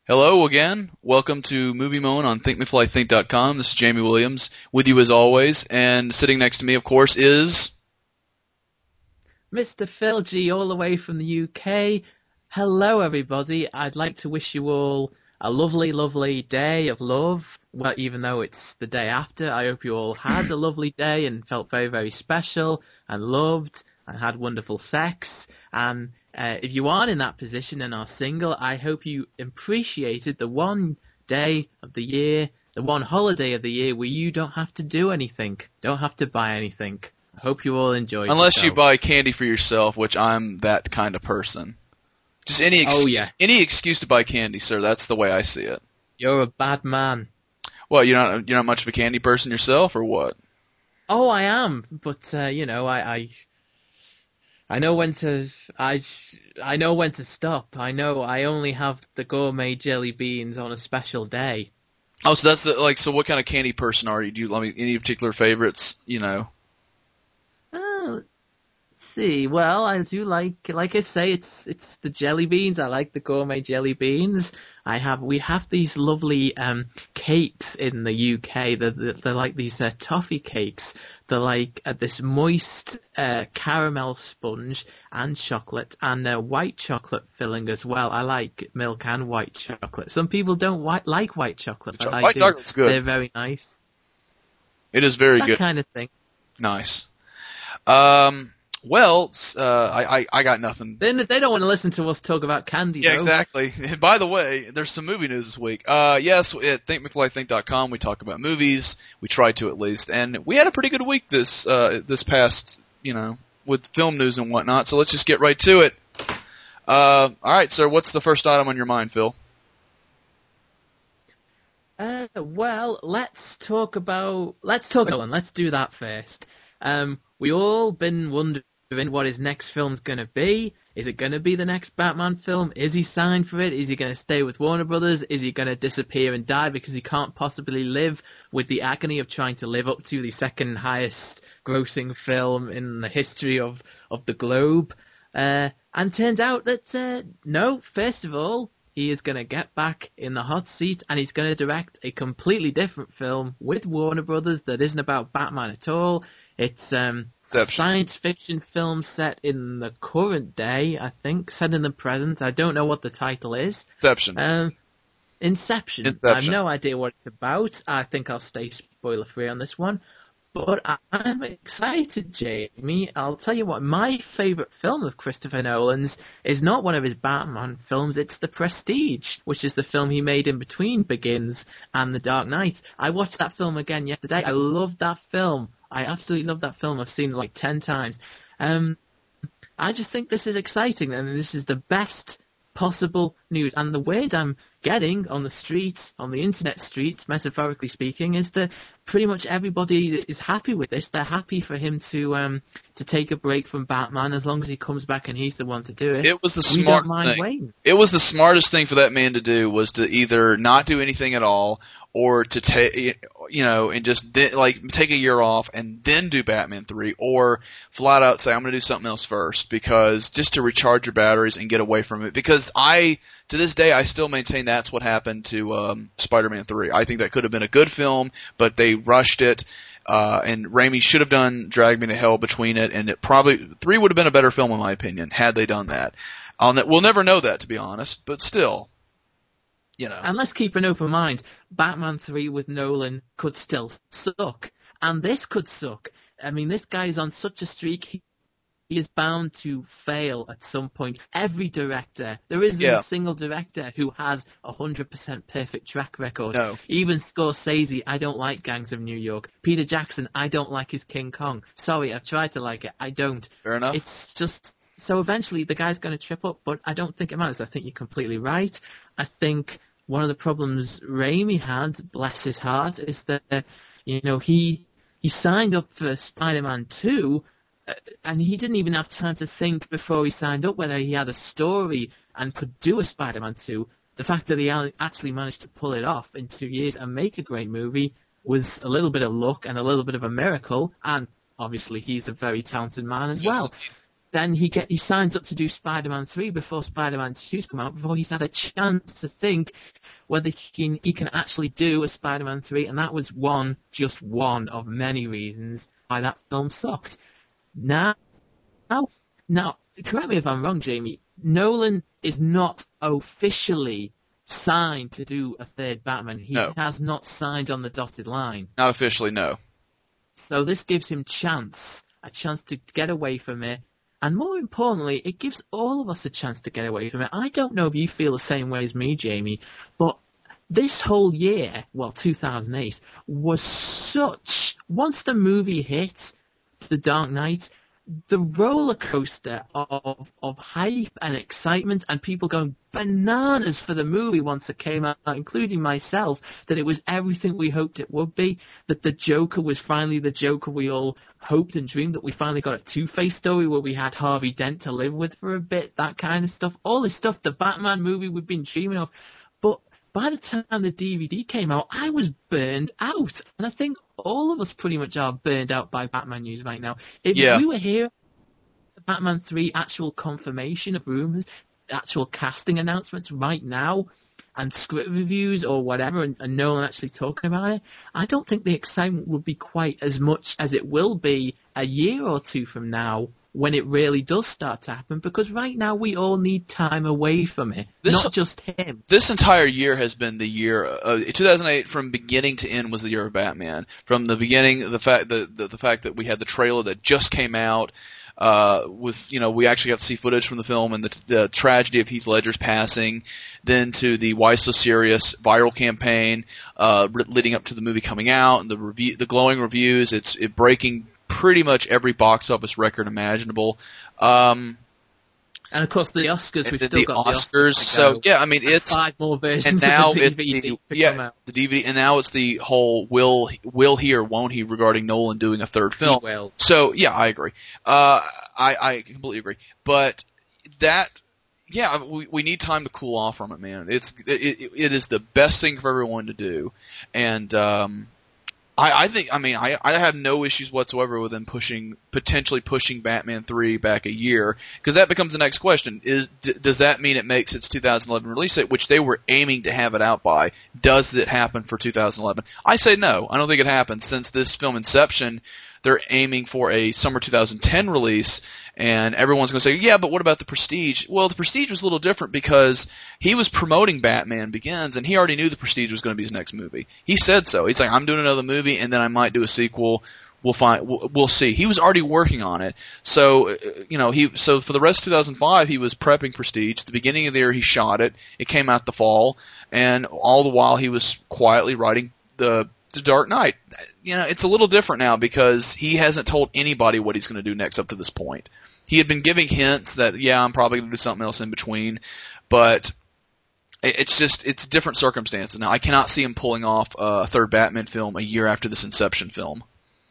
Hello again. Welcome to Movie Moan on ThinkMeFlyThink.com. This is Jamie Williams with you as always, and sitting next to me, of course, is Mr. Phil G, all the way from the UK. Hello, everybody. I'd like to wish you all a lovely, lovely day of love. Well, even though it's the day after, I hope you all had a lovely day and felt very, very special and loved and had wonderful sex. And if you aren't in that position and are single, I hope you appreciated the one day of the year, the one holiday of the year where you don't have to do anything, don't have to buy anything. I hope you all enjoyed unless yourself. you buy candy for yourself, which I'm that kind of person. Just any any excuse to buy candy, sir. That's the way I see it. You're a bad man. Well, you're not much of a candy person yourself, or what? Oh, I am, but I know when to I know when to stop. I know I only have the gourmet jelly beans on a special day. Oh, so that's so what kind of candy person are you? Do you any particular favorites? Let's see. Well, I do like I say, it's the jelly beans. I like the gourmet jelly beans. We have these lovely cakes in the UK. They're like these toffee cakes. They're like this moist caramel sponge and chocolate and white chocolate filling as well. I like milk and white chocolate. Some people don't like white chocolate, but I do. Chocolate's good. They're very nice. It is very good. That kind of thing. Nice. Well, I got nothing. They don't want to listen to us talk about candy, Yeah, though. exactly. And by the way, there's some movie news this week. Yes, at ThinkMeFlyThink.com we talk about movies. We try to, at least. And we had a pretty good week this past, with film news and whatnot. So let's just get right to it. Alright, sir, what's the first item on your mind, Phil? Well, let's talk Nolan. Let's do that first. We all been wondering what his next film's gonna be. Is it gonna be the next Batman film? Is he signed for it? Is he gonna stay with Warner Brothers? Is he gonna disappear and die because he can't possibly live with the agony of trying to live up to the second highest grossing film in the history of the globe? And turns out that, no, first of all, he is going to get back in the hot seat and he's going to direct a completely different film with Warner Brothers that isn't about Batman at all. It's a science fiction film set in the current day, I think, set in the present. I don't know what the title is. Inception. I have no idea what it's about. I think I'll stay spoiler free on this one. But I'm excited, Jamie. I'll tell you what, my favourite film of Christopher Nolan's is not one of his Batman films, it's The Prestige, which is the film he made in between Begins and The Dark Knight. I watched that film again yesterday. I loved that film. I absolutely love that film. I've seen it like 10 times. I just think this is exciting, and this is the best possible news. And the word I'm getting on the streets, on the internet streets, metaphorically speaking, is that pretty much everybody is happy with this. They're happy for him to take a break from Batman as long as he comes back and he's the one to do it. It was the smart thing. It was the smartest thing for that man to do, was to either not do anything at all or to take, and just take a year off and then do Batman 3, or flat out say, I'm going to do something else first, because just to recharge your batteries and get away from it. Because to this day, I still maintain that's what happened to Spider-Man 3. I think that could have been a good film, but they rushed it, and Raimi should have done Drag Me to Hell between it, and 3 would have been a better film in my opinion, had they done that. We'll never know that, to be honest, but still. And let's keep an open mind. Batman 3 with Nolan could still suck. And this could suck. I mean, this guy's on such a streak, he is bound to fail at some point. Every director, there isn't a single director who has 100% perfect track record. No. Even Scorsese, I don't like Gangs of New York. Peter Jackson, I don't like his King Kong. Sorry, I've tried to like it. I don't. Fair enough. It's just, so eventually the guy's going to trip up, but I don't think it matters. I think you're completely right. I think one of the problems Raimi had, bless his heart, is that, he signed up for Spider-Man 2, and he didn't even have time to think before he signed up whether he had a story and could do a Spider-Man 2. The fact that he actually managed to pull it off in 2 years and make a great movie was a little bit of luck and a little bit of a miracle, and obviously he's a very talented man as well. then he signs up to do Spider-Man 3 before Spider-Man 2's come out, before he's had a chance to think whether he can actually do a Spider-Man 3, and that was just one of many reasons why that film sucked. Now, correct me if I'm wrong, Jamie, Nolan is not officially signed to do a third Batman. He has not signed on the dotted line. Not officially, no. So this gives him a chance to get away from it. And more importantly, it gives all of us a chance to get away from it. I don't know if you feel the same way as me, Jamie, but this whole year, 2008, was once the movie hit, The Dark Knight, the roller coaster of hype and excitement and people going bananas for the movie once it came out, including myself, that it was everything we hoped it would be, that the Joker was finally the Joker we all hoped and dreamed, that we finally got a Two-Face story where we had Harvey Dent to live with for a bit, that kind of stuff. All this stuff, the Batman movie we've been dreaming of. But by the time the DVD came out, I was burned out. And I think all of us pretty much are burned out by Batman news right now. If we were here, Batman 3 actual confirmation of rumours, actual casting announcements right now, and script reviews or whatever, and no one actually talking about it, I don't think the excitement would be quite as much as it will be a year or two from now when it really does start to happen, because right now we all need time away from it, not just him. This entire year has been the year, 2008 from beginning to end was the year of Batman. From the beginning, the fact that we had the trailer that just came out, we actually got to see footage from the film and the tragedy of Heath Ledger's passing, then to the Why So Serious viral campaign, leading up to the movie coming out, and the glowing reviews, it breaking pretty much every box office record imaginable. And of course the Oscars, we've still got the Oscars. So yeah, I mean it's 5 more versions. And now of the DVD the DVD, and now it's the whole will he or won't he regarding Nolan doing a third film. He will. So yeah, I agree. I completely agree. But we need time to cool off from it, man. It is the best thing for everyone to do, and I have no issues whatsoever with them potentially pushing Batman 3 back a year, because that becomes the next question. Does that mean it makes its 2011 release date, which they were aiming to have it out by? Does it happen for 2011? I say no. I don't think it happens, since this film Inception, they're aiming for a summer 2010 release, and everyone's going to say, yeah, but what about The Prestige? Well, The Prestige was a little different because he was promoting Batman Begins, and he already knew The Prestige was going to be his next movie. He said so. He's like, I'm doing another movie, and then I might do a sequel. We'll see. He was already working on it. So, so for the rest of 2005, he was prepping Prestige. At the beginning of the year, he shot it. It came out the fall, and all the while he was quietly writing the Dark Knight. It's a little different now because he hasn't told anybody what he's going to do next up to this point. He had been giving hints that, I'm probably going to do something else in between, but it's different circumstances. Now, I cannot see him pulling off a third Batman film a year after this Inception film.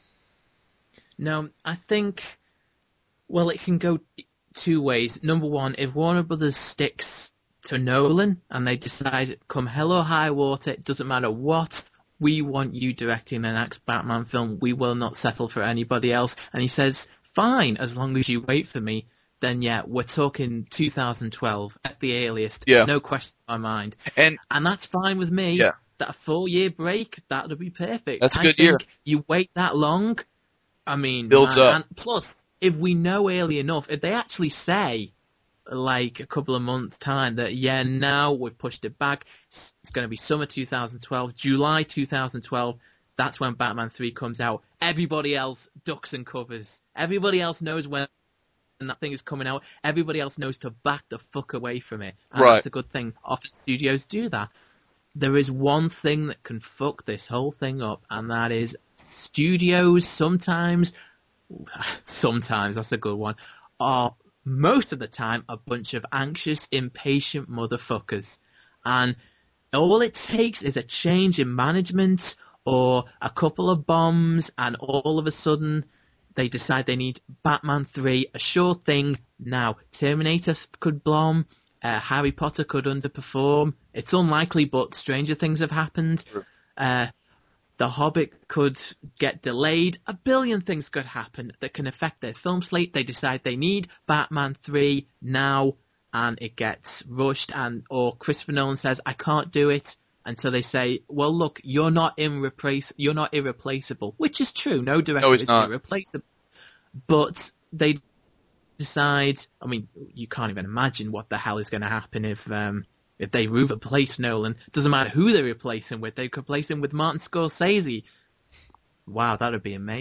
No, I think, it can go two ways. Number one, if Warner Brothers sticks to Nolan and they decide, come hell or high water, it doesn't matter what, we want you directing the next Batman film. We will not settle for anybody else. And he says, fine, as long as you wait for me, then we're talking 2012 at the earliest. Yeah. No question in my mind. And that's fine with me. Yeah. That 4-year break, that would be perfect. That's a good year. You wait that long, builds up. And plus, if we know early enough, if they actually say, like a couple of months' time, that now we've pushed it back, it's going to be summer 2012, July 2012, that's when Batman 3 comes out. Everybody else ducks and covers. Everybody else knows when that thing is coming out. Everybody else knows to back the fuck away from it. And right. That's a good thing. Often studios do that. There is one thing that can fuck this whole thing up, and that is studios sometimes, that's a good one, are most of the time a bunch of anxious, impatient motherfuckers. And all it takes is a change in management or a couple of bombs, and all of a sudden they decide they need Batman 3, a sure thing now. Terminator could bomb, Harry Potter could underperform. It's unlikely, but stranger things have happened. The Hobbit could get delayed. A billion things could happen that can affect their film slate. They decide they need Batman 3 now, and it gets rushed, or Christopher Nolan says, I can't do it. And so they say, well, look, you're not irreplaceable, which is true. No director is irreplaceable. But they decide, I mean, you can't even imagine what the hell is going to happen if they replace Nolan. Doesn't matter who they replace him with. They could replace him with Martin Scorsese. Wow, that would be amazing.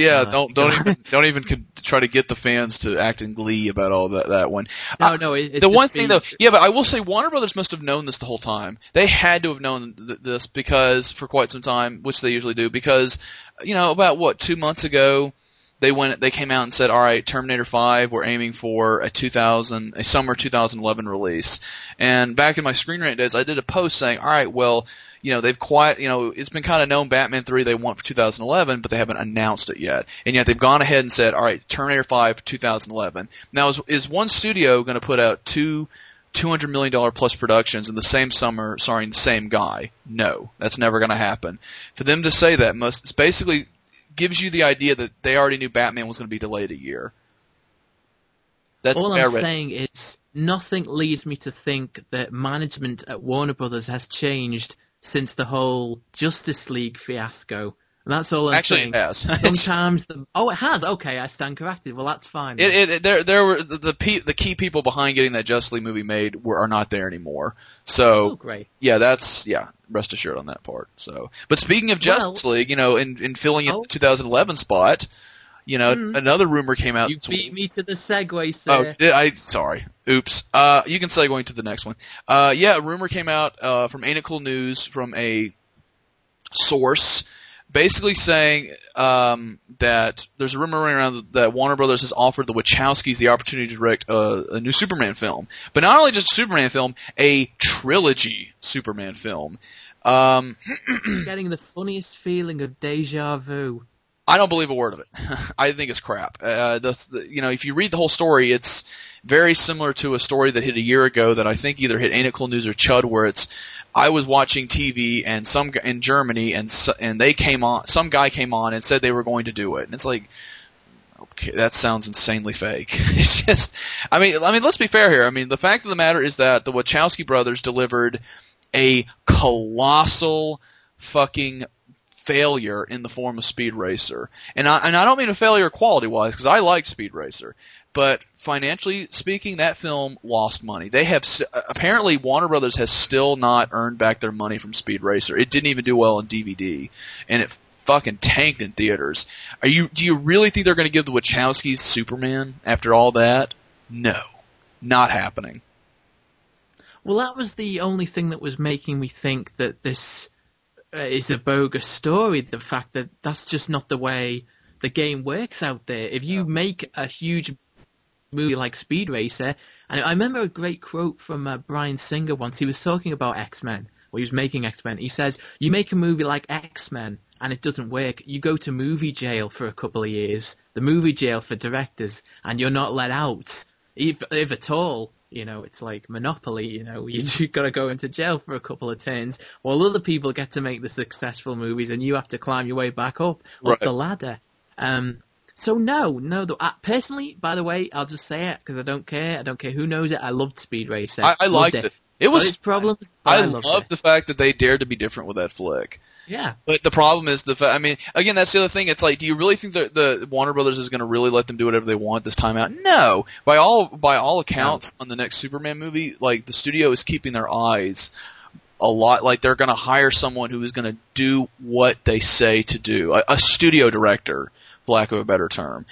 Don't even try to get the fans to act in glee about all that one. No. It's the one thing though, yeah, but I will say Warner Brothers must have known this the whole time. They had to have known this because for quite some time, which they usually do, because about 2 months ago. They came out and said, all right, Terminator 5, we're aiming for a summer 2011 release. And back in my Screen Rant days, I did a post saying, all right, well, it's been kind of known Batman 3 they want for 2011, but they haven't announced it yet. And yet they've gone ahead and said, all right, Terminator 5 2011. Now, is one studio going to put out two $200 million plus productions in the same summer starring the same guy? No, that's never going to happen. For them to say that it's basically gives you the idea that they already knew Batman was going to be delayed a year. That's all I'm saying is nothing leads me to think that management at Warner Brothers has changed since the whole Justice League fiasco. And that's all I'm saying. Actually, it has. Sometimes it has. Okay, I stand corrected. Well, that's fine. There were the key people behind getting that Justice League movie made are not there anymore. So great. Yeah, rest assured on that part. So, but speaking of Justice League, in filling in the 2011 spot, another rumor came out. You beat me to the segue, sir. Oh, sorry. Oops. You can segue into the next one. A rumor came out from Ain't It Cool News from a source, basically saying that there's a rumor running around that Warner Brothers has offered the Wachowskis the opportunity to direct a new Superman film. But not only just a Superman film, a trilogy Superman film. Getting the funniest feeling of deja vu. I don't believe a word of it. I think it's crap. If you read the whole story, it's very similar to a story that hit a year ago that I think either hit Ain't It Cool News or Chud, where I was watching TV and some in Germany and they came on. Some guy came on and said they were going to do it, and it's like, okay, that sounds insanely fake. It's just, I mean, let's be fair here. I mean, the fact of the matter is that the Wachowski brothers delivered a colossal fucking failure in the form of Speed Racer. And I don't mean a failure quality-wise, because I like Speed Racer. But financially speaking, that film lost money. They have, apparently Warner Brothers has still not earned back their money from Speed Racer. It didn't even do well on DVD. And it fucking tanked in theaters. Do you really think they're going to give the Wachowskis Superman after all that? No. Not happening. Well, that was the only thing that was making me think that this is a bogus story. The fact that that's just not the way the game works out there. If you make a huge movie like Speed Racer, and I remember a great quote from Bryan Singer once. He was talking about X-Men. Well, he was making X-Men. He says, you make a movie like X-Men and it doesn't work, you go to movie jail for a couple of years. The movie jail for directors, and you're not let out, if at all. It's like Monopoly, you've got to go into jail for a couple of turns, while other people get to make the successful movies and you have to climb your way back up the ladder. So no, personally, by the way, I'll just say it because I don't care. I don't care who knows it. I loved Speed Racer. I liked it. It was its problems. I loved the fact that they dared to be different with that flick. Yeah. But the problem is again, that's the other thing. It's like, do you really think that the Warner Brothers is going to really let them do whatever they want this time out? No. By all accounts, on the next Superman movie, like, the studio is keeping their eyes a lot, like they're going to hire someone who is going to do what they say to do. A studio director, for lack of a better term.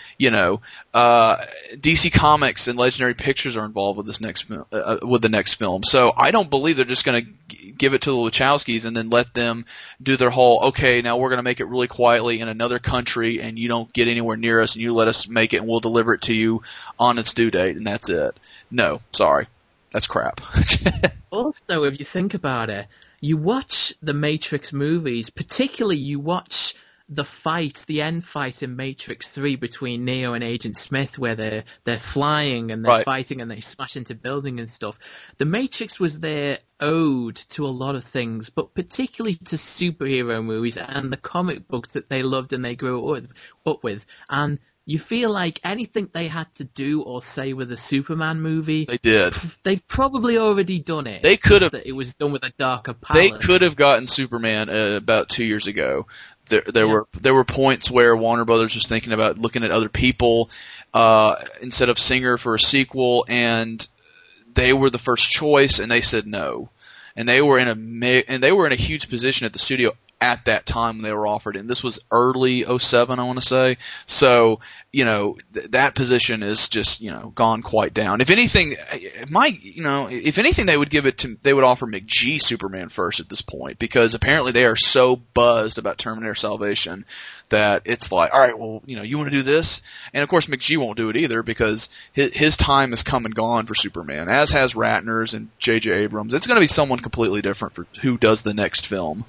DC Comics and Legendary Pictures are involved with this next with the next film. So I don't believe they're just going to give it to the Wachowskis and then let them do their whole, okay, now we're going to make it really quietly in another country and you don't get anywhere near us and you let us make it and we'll deliver it to you on its due date and that's it. No, sorry. That's crap. Also, if you think about it, you watch the Matrix movies, particularly you watch the end fight in Matrix 3 between Neo and Agent Smith, where they're flying and they're fighting and they smash into buildings and stuff. The Matrix was their ode to a lot of things, but particularly to superhero movies and the comic books that they loved and they grew up with. And you feel like anything they had to do or say with a Superman movie, they did. They've probably already done it. They could have. It was done with a darker palette. They could have gotten Superman about 2 years ago. There were points where Warner Brothers was thinking about looking at other people instead of Singer for a sequel, and they were the first choice, and they said no. And they were in a huge position at the studio at that time when they were offered, and this was early 2007, I want to say. So, that position is just, gone quite down. If anything, they would offer McG Superman first at this point, because apparently they are so buzzed about Terminator Salvation that it's like, all right, well, you want to do this? And of course McG won't do it either, because his time has come and gone for Superman, as has Ratner's and J.J. Abrams. It's going to be someone completely different for who does the next film.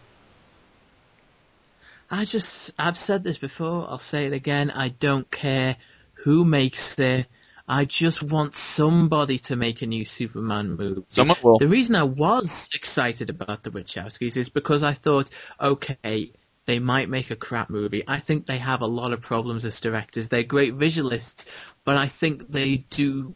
I've said this before, I'll say it again, I don't care who makes it, I just want somebody to make a new Superman movie. Someone will. The reason I was excited about the Wachowskis is because I thought, okay, they might make a crap movie. I think they have a lot of problems as directors. They're great visualists, but I think they do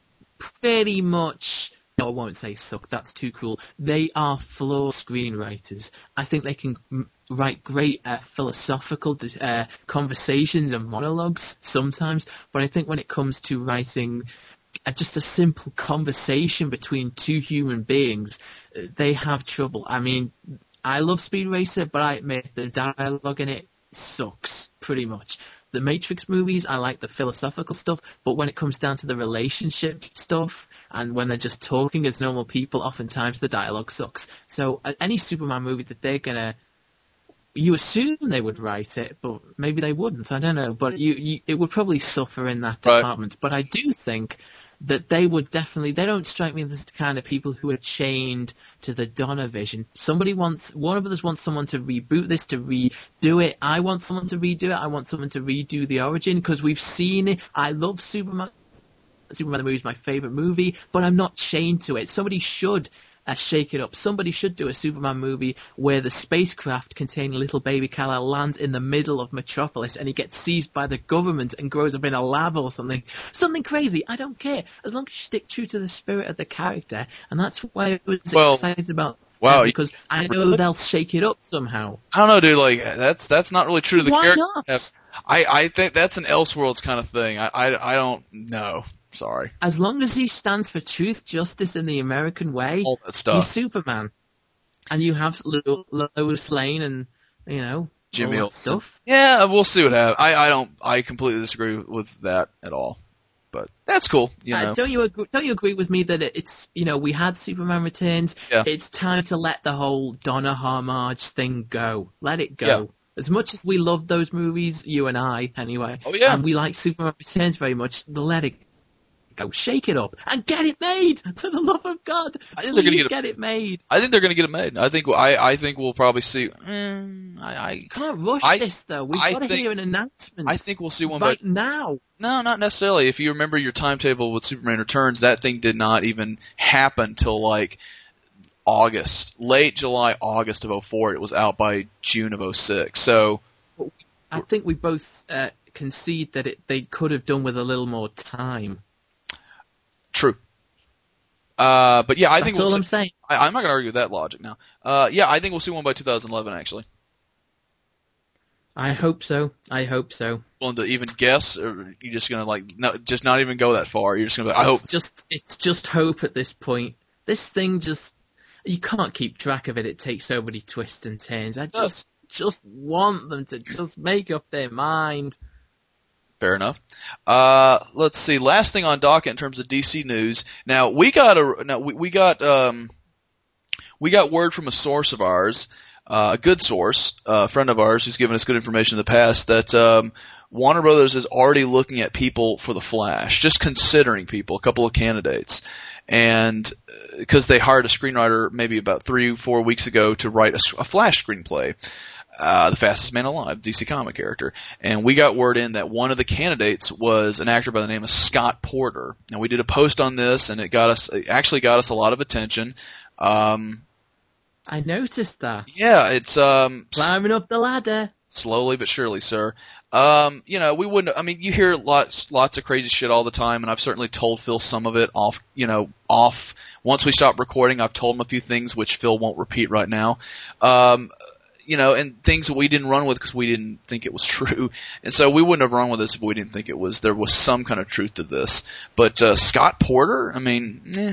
pretty much... No, I won't say suck, that's too cruel. They are flawed screenwriters. I think they can write great philosophical conversations and monologues sometimes, but I think when it comes to writing just a simple conversation between two human beings, they have trouble. I mean, I love Speed Racer, but I admit the dialogue in it sucks, pretty much. The Matrix movies, I like the philosophical stuff, but when it comes down to the relationship stuff, and when they're just talking as normal people, oftentimes the dialogue sucks. So any Superman movie that they're gonna... You assume they would write it, but maybe they wouldn't, I don't know. But it would probably suffer in that department. But I do think that they would definitely... They don't strike me as the kind of people who are chained to the Donner vision. Warner Brothers wants someone to reboot this, to redo it. I want someone to redo it. I want someone to redo the origin, because we've seen it. I love Superman. Superman the movie is my favourite movie, but I'm not chained to it. Somebody should shake it up. Somebody should do a Superman movie where the spacecraft containing little baby Kal-El lands in the middle of Metropolis and he gets seized by the government and grows up in a lab or something. Something crazy. I don't care. As long as you stick true to the spirit of the character. And that's why I was excited about because I know they'll shake it up somehow. I don't know, dude. Like, that's not really true to the character. Why not? I think that's an Elseworlds kind of thing. I don't know. Sorry. As long as he stands for truth, justice, and the American way, all that stuff. He's Superman. And you have Lois Lane and, Jimmy all that stuff. Yeah, we'll see what happens. I completely disagree with that at all. But that's cool, Don't you agree with me that it's, we had Superman Returns. Yeah. It's time to let the whole Donner homage thing go. Let it go. Yeah. As much as we love those movies, you and I, anyway. Oh, yeah. And we like Superman Returns very much, let it go, shake it up, and get it made. For the love of God, I think they're going to get it made. I think they're going to get it made. I think we'll probably see. I can't rush this though. We've got to hear an announcement. I think we'll see one right now. No, not necessarily. If you remember your timetable with Superman Returns, that thing did not even happen till like late July, August of 2004. It was out by June of 2006. So I think we both concede that they could have done with a little more time. True. But yeah, I think that's all I'm saying. I'm not going to argue with that logic now. Yeah, I think we'll see one by 2011, actually. I hope so. Willing to even guess, or are you just going to just not even go that far? You're just going to I hope. It's just hope at this point. This thing you can't keep track of it. It takes so many twists and turns. I just want them to just make up their mind. Fair enough. Let's see. Last thing on docket in terms of DC news. Now we got word from a source of ours, a good source, a friend of ours who's given us good information in the past, that Warner Brothers is already looking at people for the Flash, just considering people, a couple of candidates, and because they hired a screenwriter maybe about 3-4 weeks ago to write a Flash screenplay. the fastest man alive, DC comic character. And we got word in that one of the candidates was an actor by the name of Scott Porter. And we did a post on this, and it actually got us a lot of attention. I noticed that. Yeah, it's climbing up the ladder. Slowly but surely, sir. We wouldn't. I mean, you hear lots of crazy shit all the time, and I've certainly told Phil some of it off. Once we stop recording, I've told him a few things which Phil won't repeat right now. And things that we didn't run with because we didn't think it was true. And so we wouldn't have run with this if we didn't think there was some kind of truth to this. But Scott Porter, I mean,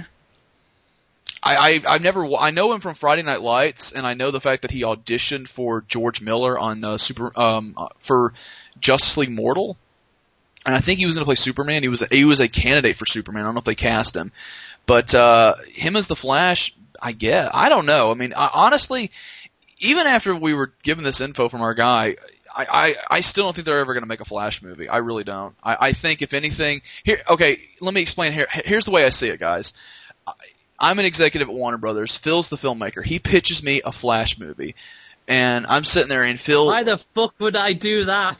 I know him from Friday Night Lights, and I know the fact that he auditioned for George Miller on for Justice League Mortal, and I think he was going to play Superman. He was a candidate for Superman. I don't know if they cast him, but him as the Flash, I don't know. I mean, honestly, even after we were given this info from our guy, I still don't think they're ever going to make a Flash movie. I really don't. I think if anything, let me explain here. Here's the way I see it, guys. I'm an executive at Warner Brothers. Phil's the filmmaker. He pitches me a Flash movie. And I'm sitting there and Phil... Why the fuck would I do that?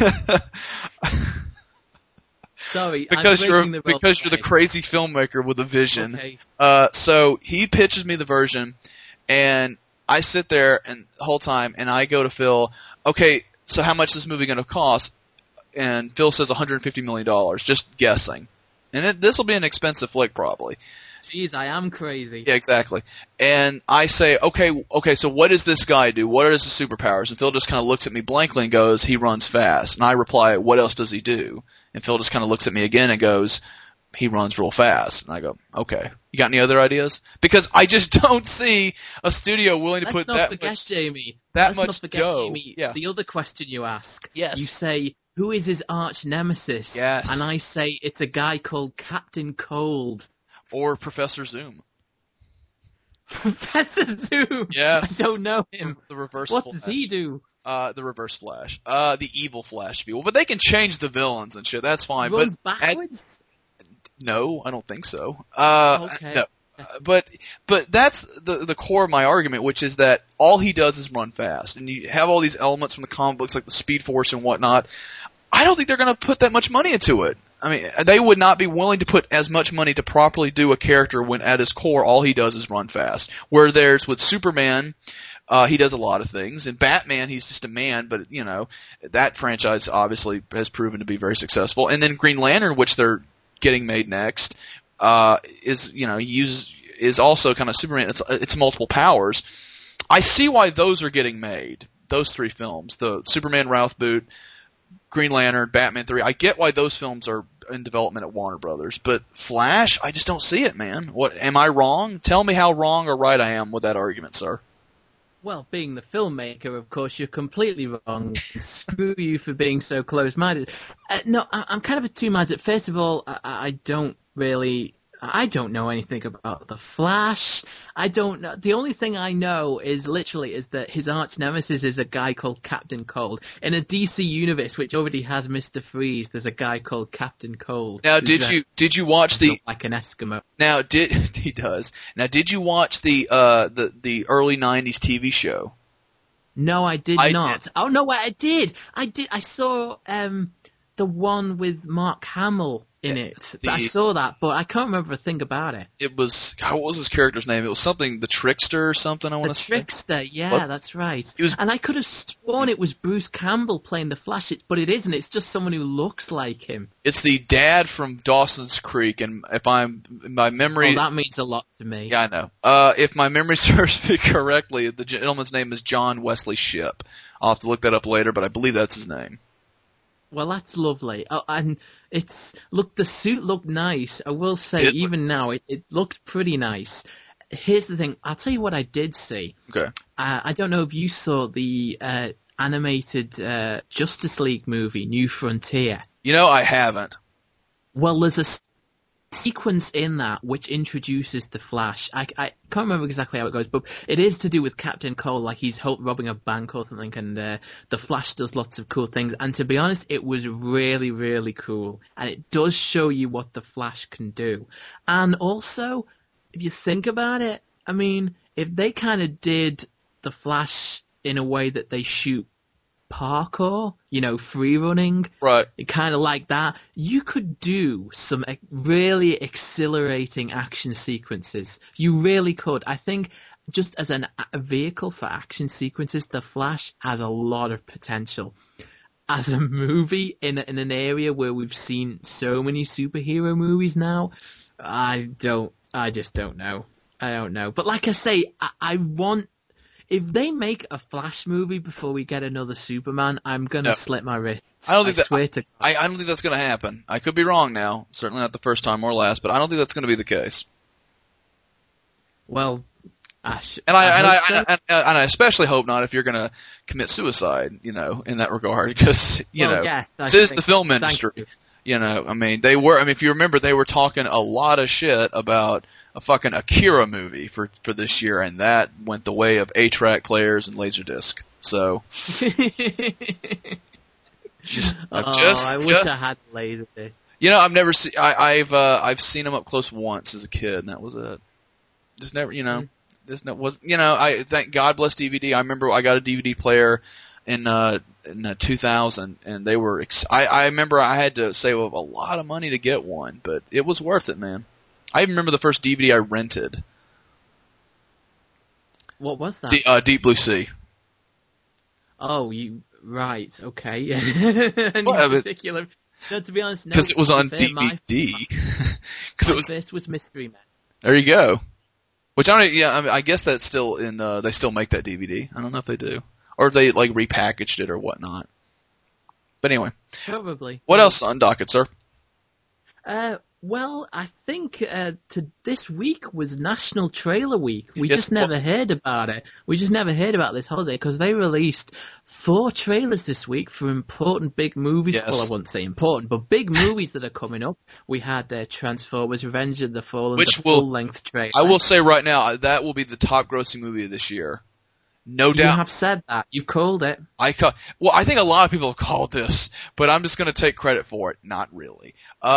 Sorry, because you're the crazy filmmaker with a vision. Okay. So he pitches me the version, and I sit there and the whole time, and I go to Phil, okay, so how much is this movie going to cost? And Phil says $150 million, just guessing. And this will be an expensive flick, probably. Jeez, I am crazy. Yeah, exactly. And I say, okay, so what does this guy do? What are his superpowers? And Phil just kind of looks at me blankly and goes, he runs fast. And I reply, what else does he do? And Phil just kind of looks at me again and goes, he runs real fast. And I go, okay. You got any other ideas? Because I just don't see a studio willing to put that much, Jamie. that Let's much not forget, dough. Jamie, Yeah. the other question you ask. Yes. You say, who is his arch nemesis? Yes. And I say, it's a guy called Captain Cold. Or Professor Zoom. Professor Zoom? Yes. I don't know him. The reverse What Flash. does he do? The reverse Flash. The evil Flash people. But they can change the villains and shit. That's fine. Runs but backwards? No, I don't think so. Okay. No. But that's the core of my argument, which is that all he does is run fast. And you have all these elements from the comic books like the Speed Force and whatnot. I don't think they're going to put that much money into it. I mean, they would not be willing to put as much money to properly do a character when at his core all he does is run fast. Where there's with Superman, he does a lot of things. In Batman, he's just a man, but that franchise obviously has proven to be very successful. And then Green Lantern, which they're getting made next, is also kind of Superman. It's multiple powers. I see why those are getting made. Those three films, the Superman Ralph Boot, Green Lantern, Batman 3. I get why those films are in development at Warner Brothers, but Flash, I just don't see it, man. What, am I wrong? Tell me how wrong or right I am with that argument, sir. Well, being the filmmaker, of course, you're completely wrong. Screw you for being so close-minded. No, I'm kind of two-minded. First of all, I don't know anything about the Flash. I don't know. The only thing I know is that his arch nemesis is a guy called Captain Cold. In a DC universe, which already has Mr. Freeze, there's a guy called Captain Cold. Now, did you watch like an Eskimo? Now, he does. Now, did you watch the early 90s TV show? No, I did not. Oh, no, I did. I saw, the one with Mark Hamill in it. I saw that, but I can't remember a thing about it. It was, what was his character's name? It was something, the Trickster or something, I want to say. The Trickster, yeah, that's right. And I could have sworn it was Bruce Campbell playing the Flash, but it isn't. It's just someone who looks like him. It's the dad from Dawson's Creek, and if my memory... Oh, that means a lot to me. Yeah, I know. If my memory serves me correctly, the gentleman's name is John Wesley Shipp. I'll have to look that up later, but I believe that's his name. Well, that's lovely. Oh, and the suit looked nice. I will say, even now, it looked pretty nice. Here's the thing. I'll tell you what I did see. Okay. I don't know if you saw the animated Justice League movie, New Frontier. I haven't. Well, there's a sequence in that which introduces the Flash. I can't remember exactly how it goes, but it is to do with Captain Cold, like he's robbing a bank or something, and the Flash does lots of cool things. And to be honest, it was really, really cool, and it does show you what the Flash can do. And also, if you think about it, I mean, if they kind of did the Flash in a way that they shoot parkour, free running. Right. Kind of like that. You could do some really exhilarating action sequences. You really could. I think just as a vehicle for action sequences, The Flash has a lot of potential. As a movie in an area where we've seen so many superhero movies now, I just don't know. I don't know. But like I say, I want, if they make a Flash movie before we get another Superman, I'm gonna slit my wrists. I don't think that's gonna happen. I could be wrong now. Certainly not the first time or last, but I don't think that's gonna be the case. Well, I especially hope not if you're gonna commit suicide, in that regard, because this is the film industry. If you remember, they were talking a lot of shit about a fucking Akira movie for this year, and that went the way of 8-track players and Laserdisc. So, I wish I had Laserdisc. I've never seen. I've seen them up close once as a kid, and that was it. Just never, I thank God bless DVD. I remember I got a DVD player in 2000, and they were. I remember I had to save up a lot of money to get one, but it was worth it, man. I even remember the first DVD I rented. What was that? Deep Blue Sea. Oh, right, okay. Any particular? No, to be honest, no. Because it was on DVD. Because first was Mystery Men. There you go. Which I guess that's still in. They still make that DVD. I don't know if they do, or if they like repackaged it or whatnot. But anyway, probably. What else on docket, sir? Well, I think this week was National Trailer Week. We just never heard about it. We just never heard about this holiday because they released 4 trailers this week for important big movies. Yes. Well, I wouldn't say important, but big movies that are coming up. We had Transformers: Revenge of the Fallen, full-length trailer. I will say right now, that will be the top-grossing movie of this year. No doubt. You have said that. You've called it. I think a lot of people have called this, but I'm just going to take credit for it. Not really.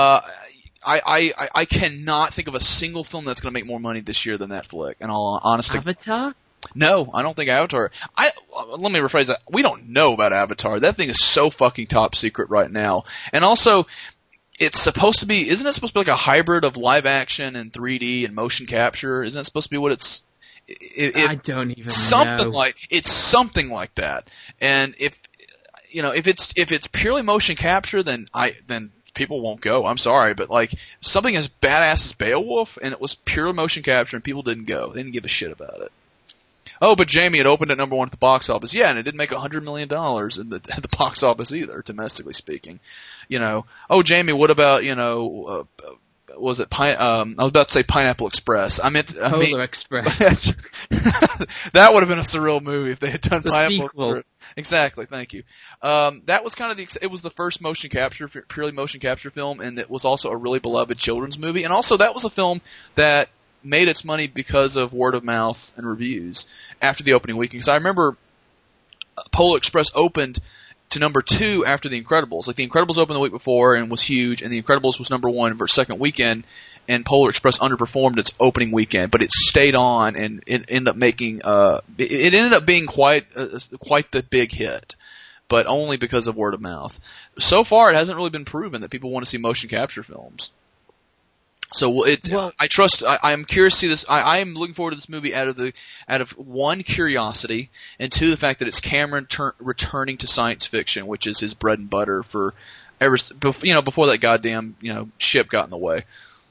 I cannot think of a single film that's going to make more money this year than that flick, in all honesty. Avatar? No, I don't think Avatar. Let me rephrase that. We don't know about Avatar. That thing is so fucking top secret right now. And also, it's supposed to be, isn't it supposed to be like a hybrid of live action and 3D and motion capture? Isn't it supposed to be what it's... I don't even know. It's something like that. And if it's purely motion capture, then people won't go. I'm sorry, but something as badass as Beowulf, and it was pure motion capture, and people didn't go. They didn't give a shit about it. Oh, but Jamie, it opened at number 1 at the box office. Yeah, and it didn't make $100 million at the box office either, domestically speaking. Oh, Jamie, what about was it I was about to say Pineapple Express. Polar Express. That would have been a surreal movie if they had done the Pineapple sequel. Express. Exactly, thank you. That was kind of it was the first purely motion capture film, and it was also a really beloved children's movie. And also that was a film that made its money because of word of mouth and reviews after the opening weekend. Because I remember Polar Express opened to number 2 after The Incredibles. The Incredibles opened the week before and was huge, and The Incredibles was number 1 for second weekend, and Polar Express underperformed its opening weekend, but it stayed on, and it ended up making it ended up being quite the big hit, but only because of word of mouth. So far, it hasn't really been proven that people want to see motion capture films. So I'm curious to see this. I am looking forward to this movie out of 1, curiosity, and 2, the fact that it's Cameron returning to science fiction, which is his bread and butter before that goddamn ship got in the way.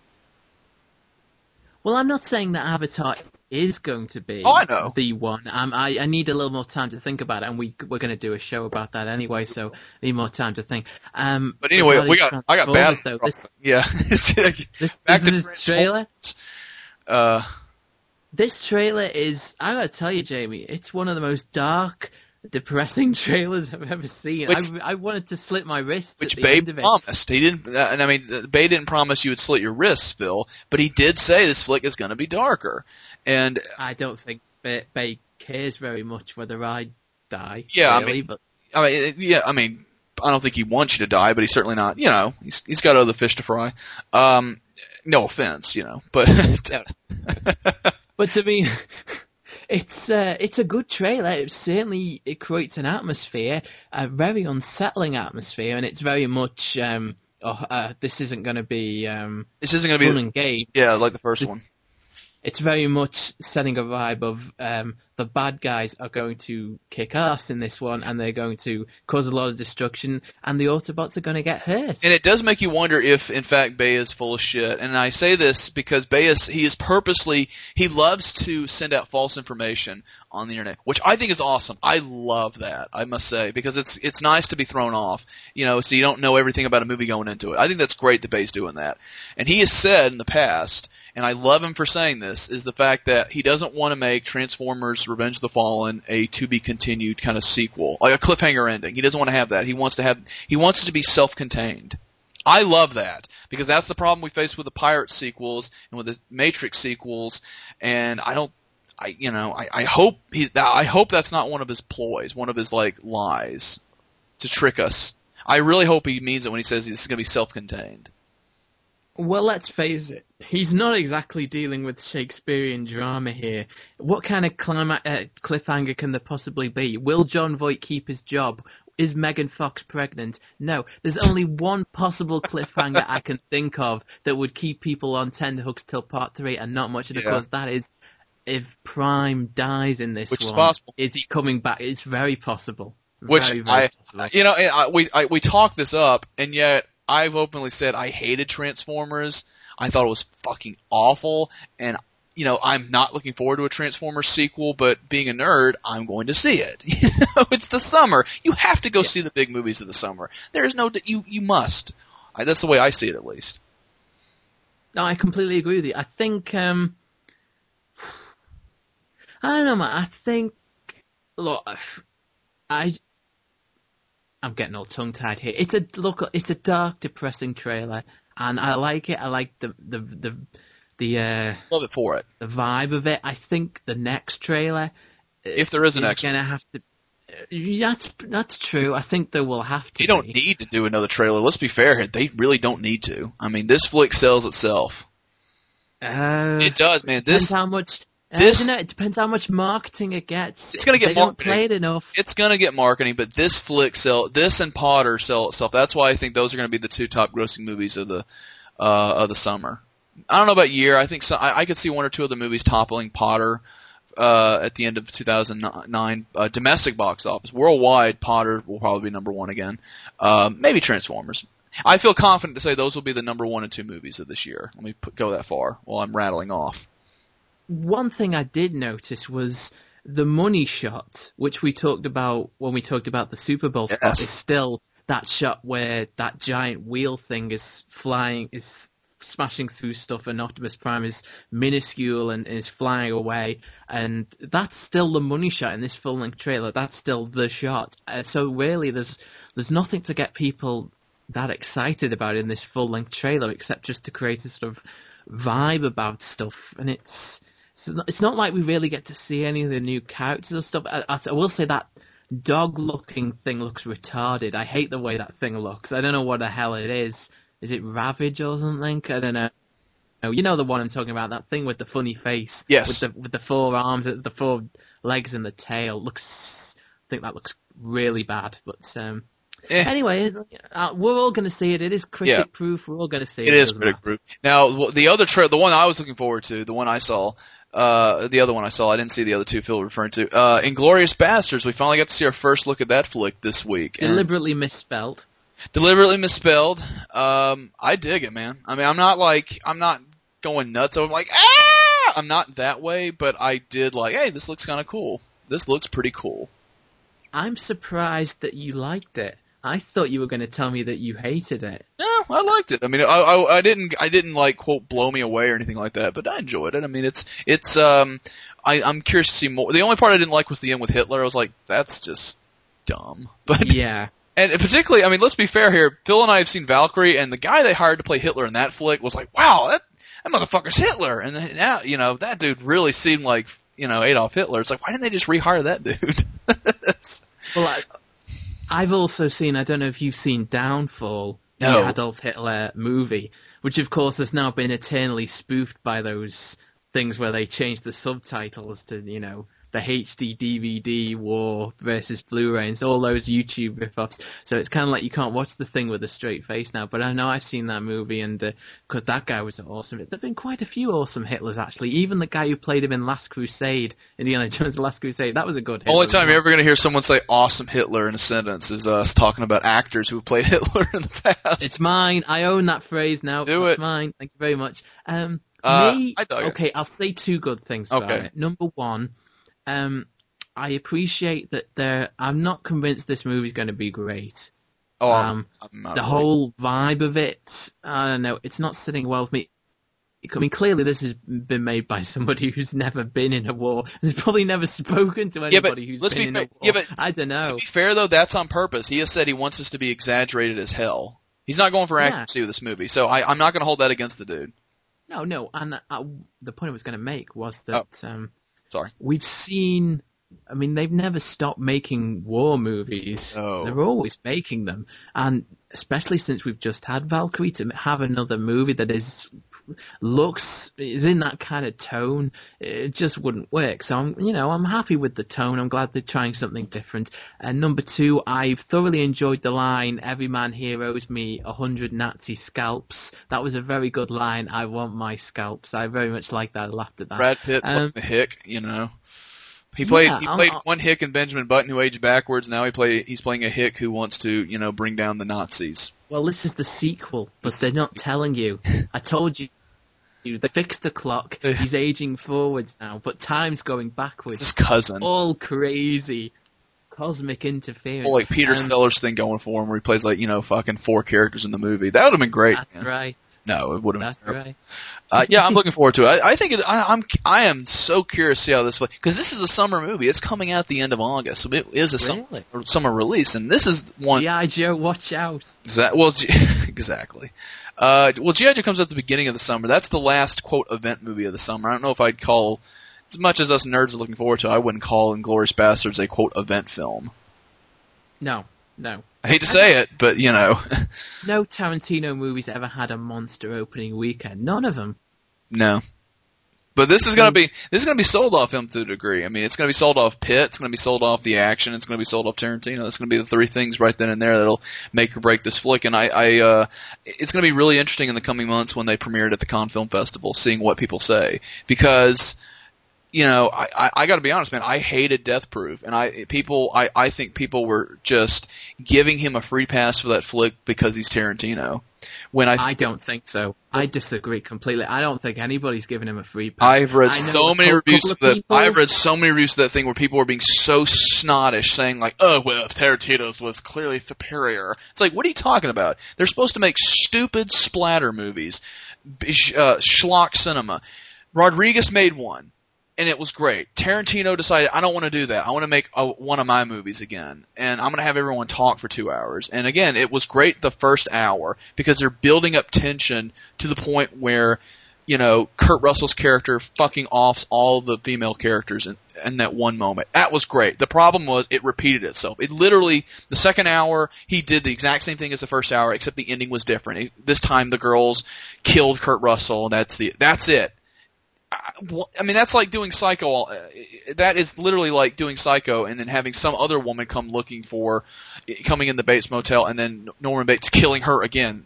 Well, I'm not saying that Avatar is going to be the one. I need a little more time to think about it, and we're going to do a show about that anyway, so I need more time to think. But anyway, I got bad. Though. This trailer. This trailer is, I gotta tell you, Jamie, it's one of the most dark, depressing trailers I've ever seen. I wanted to slit my wrists. Which Bay promised. He didn't. Bay didn't promise you would slit your wrists, Phil, but he did say this flick is going to be darker. And I don't think Bay cares very much whether I die. Yeah, really, I don't think he wants you to die, but he's certainly not. He's got other fish to fry. No offense, but but to me. It's a good trailer. It creates an atmosphere, a very unsettling atmosphere, and it's very much this isn't going to be this isn't going to be fun and games. Yeah, like the first one. It's very much setting a vibe of the bad guys are going to kick ass in this one, and they're going to cause a lot of destruction, and the Autobots are going to get hurt. And it does make you wonder if, in fact, Bay is full of shit. And I say this because Bay he loves to send out false information on the internet, which I think is awesome. I love that, I must say, because it's nice to be thrown off, so you don't know everything about a movie going into it. I think that's great that Bay's doing that. And he has said in the past, and I love him for saying this, is the fact that he doesn't want to make Transformers Revenge of the Fallen a to-be-continued kind of sequel, like a cliffhanger ending. He doesn't want to have that. He wants it to be self-contained. I love that, because that's the problem we face with the Pirates sequels and with the Matrix sequels, and I hope that's not one of his ploys, one of his, lies to trick us. I really hope he means it when he says this is going to be self-contained. Well, let's face it, he's not exactly dealing with Shakespearean drama here. What kind of cliffhanger can there possibly be? Will Jon Voight keep his job? Is Megan Fox pregnant? No. There's only one possible cliffhanger I can think of that would keep people on tenterhooks till part 3, and not much. And of course, that is if Prime dies in this Which one. Is possible. Is he coming back? It's very possible. Which very possible. We talked this up, and yet I've openly said I hated Transformers. I thought it was fucking awful, and I'm not looking forward to a Transformers sequel, but being a nerd, I'm going to see it. It's the summer. You have to go see the big movies of the summer. There is you must. That's the way I see it, at least. No, I completely agree with you. I think, I don't know, man. I think, look, I'm getting all tongue-tied here. It's a dark, depressing trailer, and I like it. I like the love it for it. The vibe of it. I think the next trailer, if there is an next, going to have to. That's true. I think there will have to. They don't need to do another trailer. Let's be fair here. They really don't need to. I mean, this flick sells itself. It does, man. Depends how much. It depends how much marketing it gets. It's going to get marketing. Don't play it enough. It's going to get marketing, but this flick this and Potter sell itself. That's why I think those are going to be the two top grossing movies of the summer. I don't know about year. I think I could see one or two of the movies toppling Potter at the end of 2009. Domestic box office. Worldwide, Potter will probably be number one again. Maybe Transformers. I feel confident to say those will be the number 1 and 2 movies of this year. Let me go that far while I'm rattling off. One thing I did notice was the money shot, which we talked about when we talked about the Super Bowl spot, is still that shot where that giant wheel thing is smashing through stuff, and Optimus Prime is minuscule and is flying away, and that's still the money shot in this full-length trailer. That's still the shot. So really, there's nothing to get people that excited about in this full-length trailer, except just to create a sort of vibe about stuff, and it's not like we really get to see any of the new characters or stuff. I will say that dog-looking thing looks retarded. I hate the way that thing looks. I don't know what the hell it is. Is it Ravage or something? I don't know. You know the one I'm talking about, that thing with the funny face. Yes. With the 4 arms, the 4 legs and the tail. I think that looks really bad. But anyway, we're all going to see it. It is critic-proof. We're all going to see it. It is critic-proof. Now, the one I was looking forward to, the one I saw, the other one I saw, I didn't see the other two Phil referring to. Inglourious Basterds, we finally got to see our first look at that flick this week. Deliberately misspelled. I dig it, man. I mean, I'm not going nuts over I'm not that way, but I did hey, this looks kind of cool. This looks pretty cool. I'm surprised that you liked it. I thought you were going to tell me that you hated it. No, I liked it. I mean, I didn't quote blow me away or anything like that, but I enjoyed it. I mean, I'm curious to see more. The only part I didn't like was the end with Hitler. I was like, that's just dumb. But yeah. And particularly, I mean, let's be fair here. Phil and I have seen Valkyrie, and the guy they hired to play Hitler in that flick was like, wow, that motherfucker's Hitler. And then now, that dude really seemed like, Adolf Hitler. It's like, why didn't they just rehire that dude? Well, I've also seen, I don't know if you've seen Downfall, the Adolf Hitler movie, which of course has now been eternally spoofed by those things where they change the subtitles to, the HD DVD war versus Blu-ray and all those YouTube riff-offs. So it's kind of like you can't watch the thing with a straight face now. But I know I've seen that movie, and because that guy was awesome. There've been quite a few awesome Hitlers actually. Even the guy who played him in Last Crusade, Indiana Jones' Last Crusade, that was a good Hitler. Only time you're ever going to hear someone say "awesome Hitler" in a sentence is us talking about actors who played Hitler in the past. It's mine. I own that phrase now. It's mine. Thank you very much. I dug it. Okay, I'll say two good things about it. Number one, I appreciate that I'm not convinced this movie's going to be great. I'm the whole vibe of it, I don't know, it's not sitting well with me. I mean, clearly this has been made by somebody who's never been in a war. Has probably never spoken to anybody who's been in a war. Yeah, but I don't know. To be fair, though, that's on purpose. He has said he wants this to be exaggerated as hell. He's not going for accuracy with this movie, so I'm not going to hold that against the dude. No, and the point I was going to make was that sorry, we've seen. I mean, they've never stopped making war movies. Oh. They're always making them, and especially since we've just had Valkyrie, to have another movie that is in that kind of tone, it just wouldn't work. So I'm happy with the tone. I'm glad they're trying something different. And number two, I've thoroughly enjoyed the line, "Every man here owes me 100 Nazi scalps." That was a very good line. I want my scalps. I very much like that. I laughed at that. Brad Pitt, the Hick, He played one Hick in Benjamin Button who aged backwards. Now he's playing a Hick who wants to, bring down the Nazis. Well, this is the sequel, but they're not telling you. I told you. They fixed the clock. He's aging forwards now, but time's going backwards. It's his cousin. All crazy. Cosmic interference. Well, like Peter Sellers thing going for him where he plays fucking 4 characters in the movie. That would have been great. That's right. No, it wouldn't. That's right. I'm looking forward to it. I think I am so curious to see how this plays, because this is a summer movie. It's coming out at the end of August, so it is a summer release, and this is one. G.I. Joe, watch out. Exactly. G.I. Joe comes out at the beginning of the summer. That's the last quote event movie of the summer. I don't know if I'd call, as much as us nerds are looking forward to it, I wouldn't call Inglourious Basterds a quote event film. No. I hate to say it, but No Tarantino movies ever had a monster opening weekend. None of them. No. But this is gonna be sold off him to a degree. I mean, it's gonna be sold off Pitt, it's gonna be sold off the action, it's gonna be sold off Tarantino. It's gonna be the 3 things right then and there that'll make or break this flick. And it's gonna be really interesting in the coming months when they premiere it at the Cannes Film Festival, seeing what people say. Because I got to be honest, man. I hated Death Proof, and I think people were just giving him a free pass for that flick because he's Tarantino. I don't think so. I disagree completely. I don't think anybody's giving him a free pass. I've read so many reviews of that. I've read so many reviews of that thing where people were being so snottish, saying like, "Oh well, Tarantino's was clearly superior." It's like, what are you talking about? They're supposed to make stupid splatter movies, schlock cinema. Rodriguez made one. And it was great. Tarantino decided, I don't want to do that. I want to make one of my movies again. And I'm going to have everyone talk for 2 hours. And again, it was great the first hour because they're building up tension to the point where, Kurt Russell's character fucking offs all the female characters in that one moment. That was great. The problem was it repeated itself. It literally, the second hour, he did the exact same thing as the first hour, except the ending was different. This time the girls killed Kurt Russell, and that's it. I mean, that's like doing Psycho. That is literally like doing Psycho and then having some other woman coming in the Bates Motel and then Norman Bates killing her again.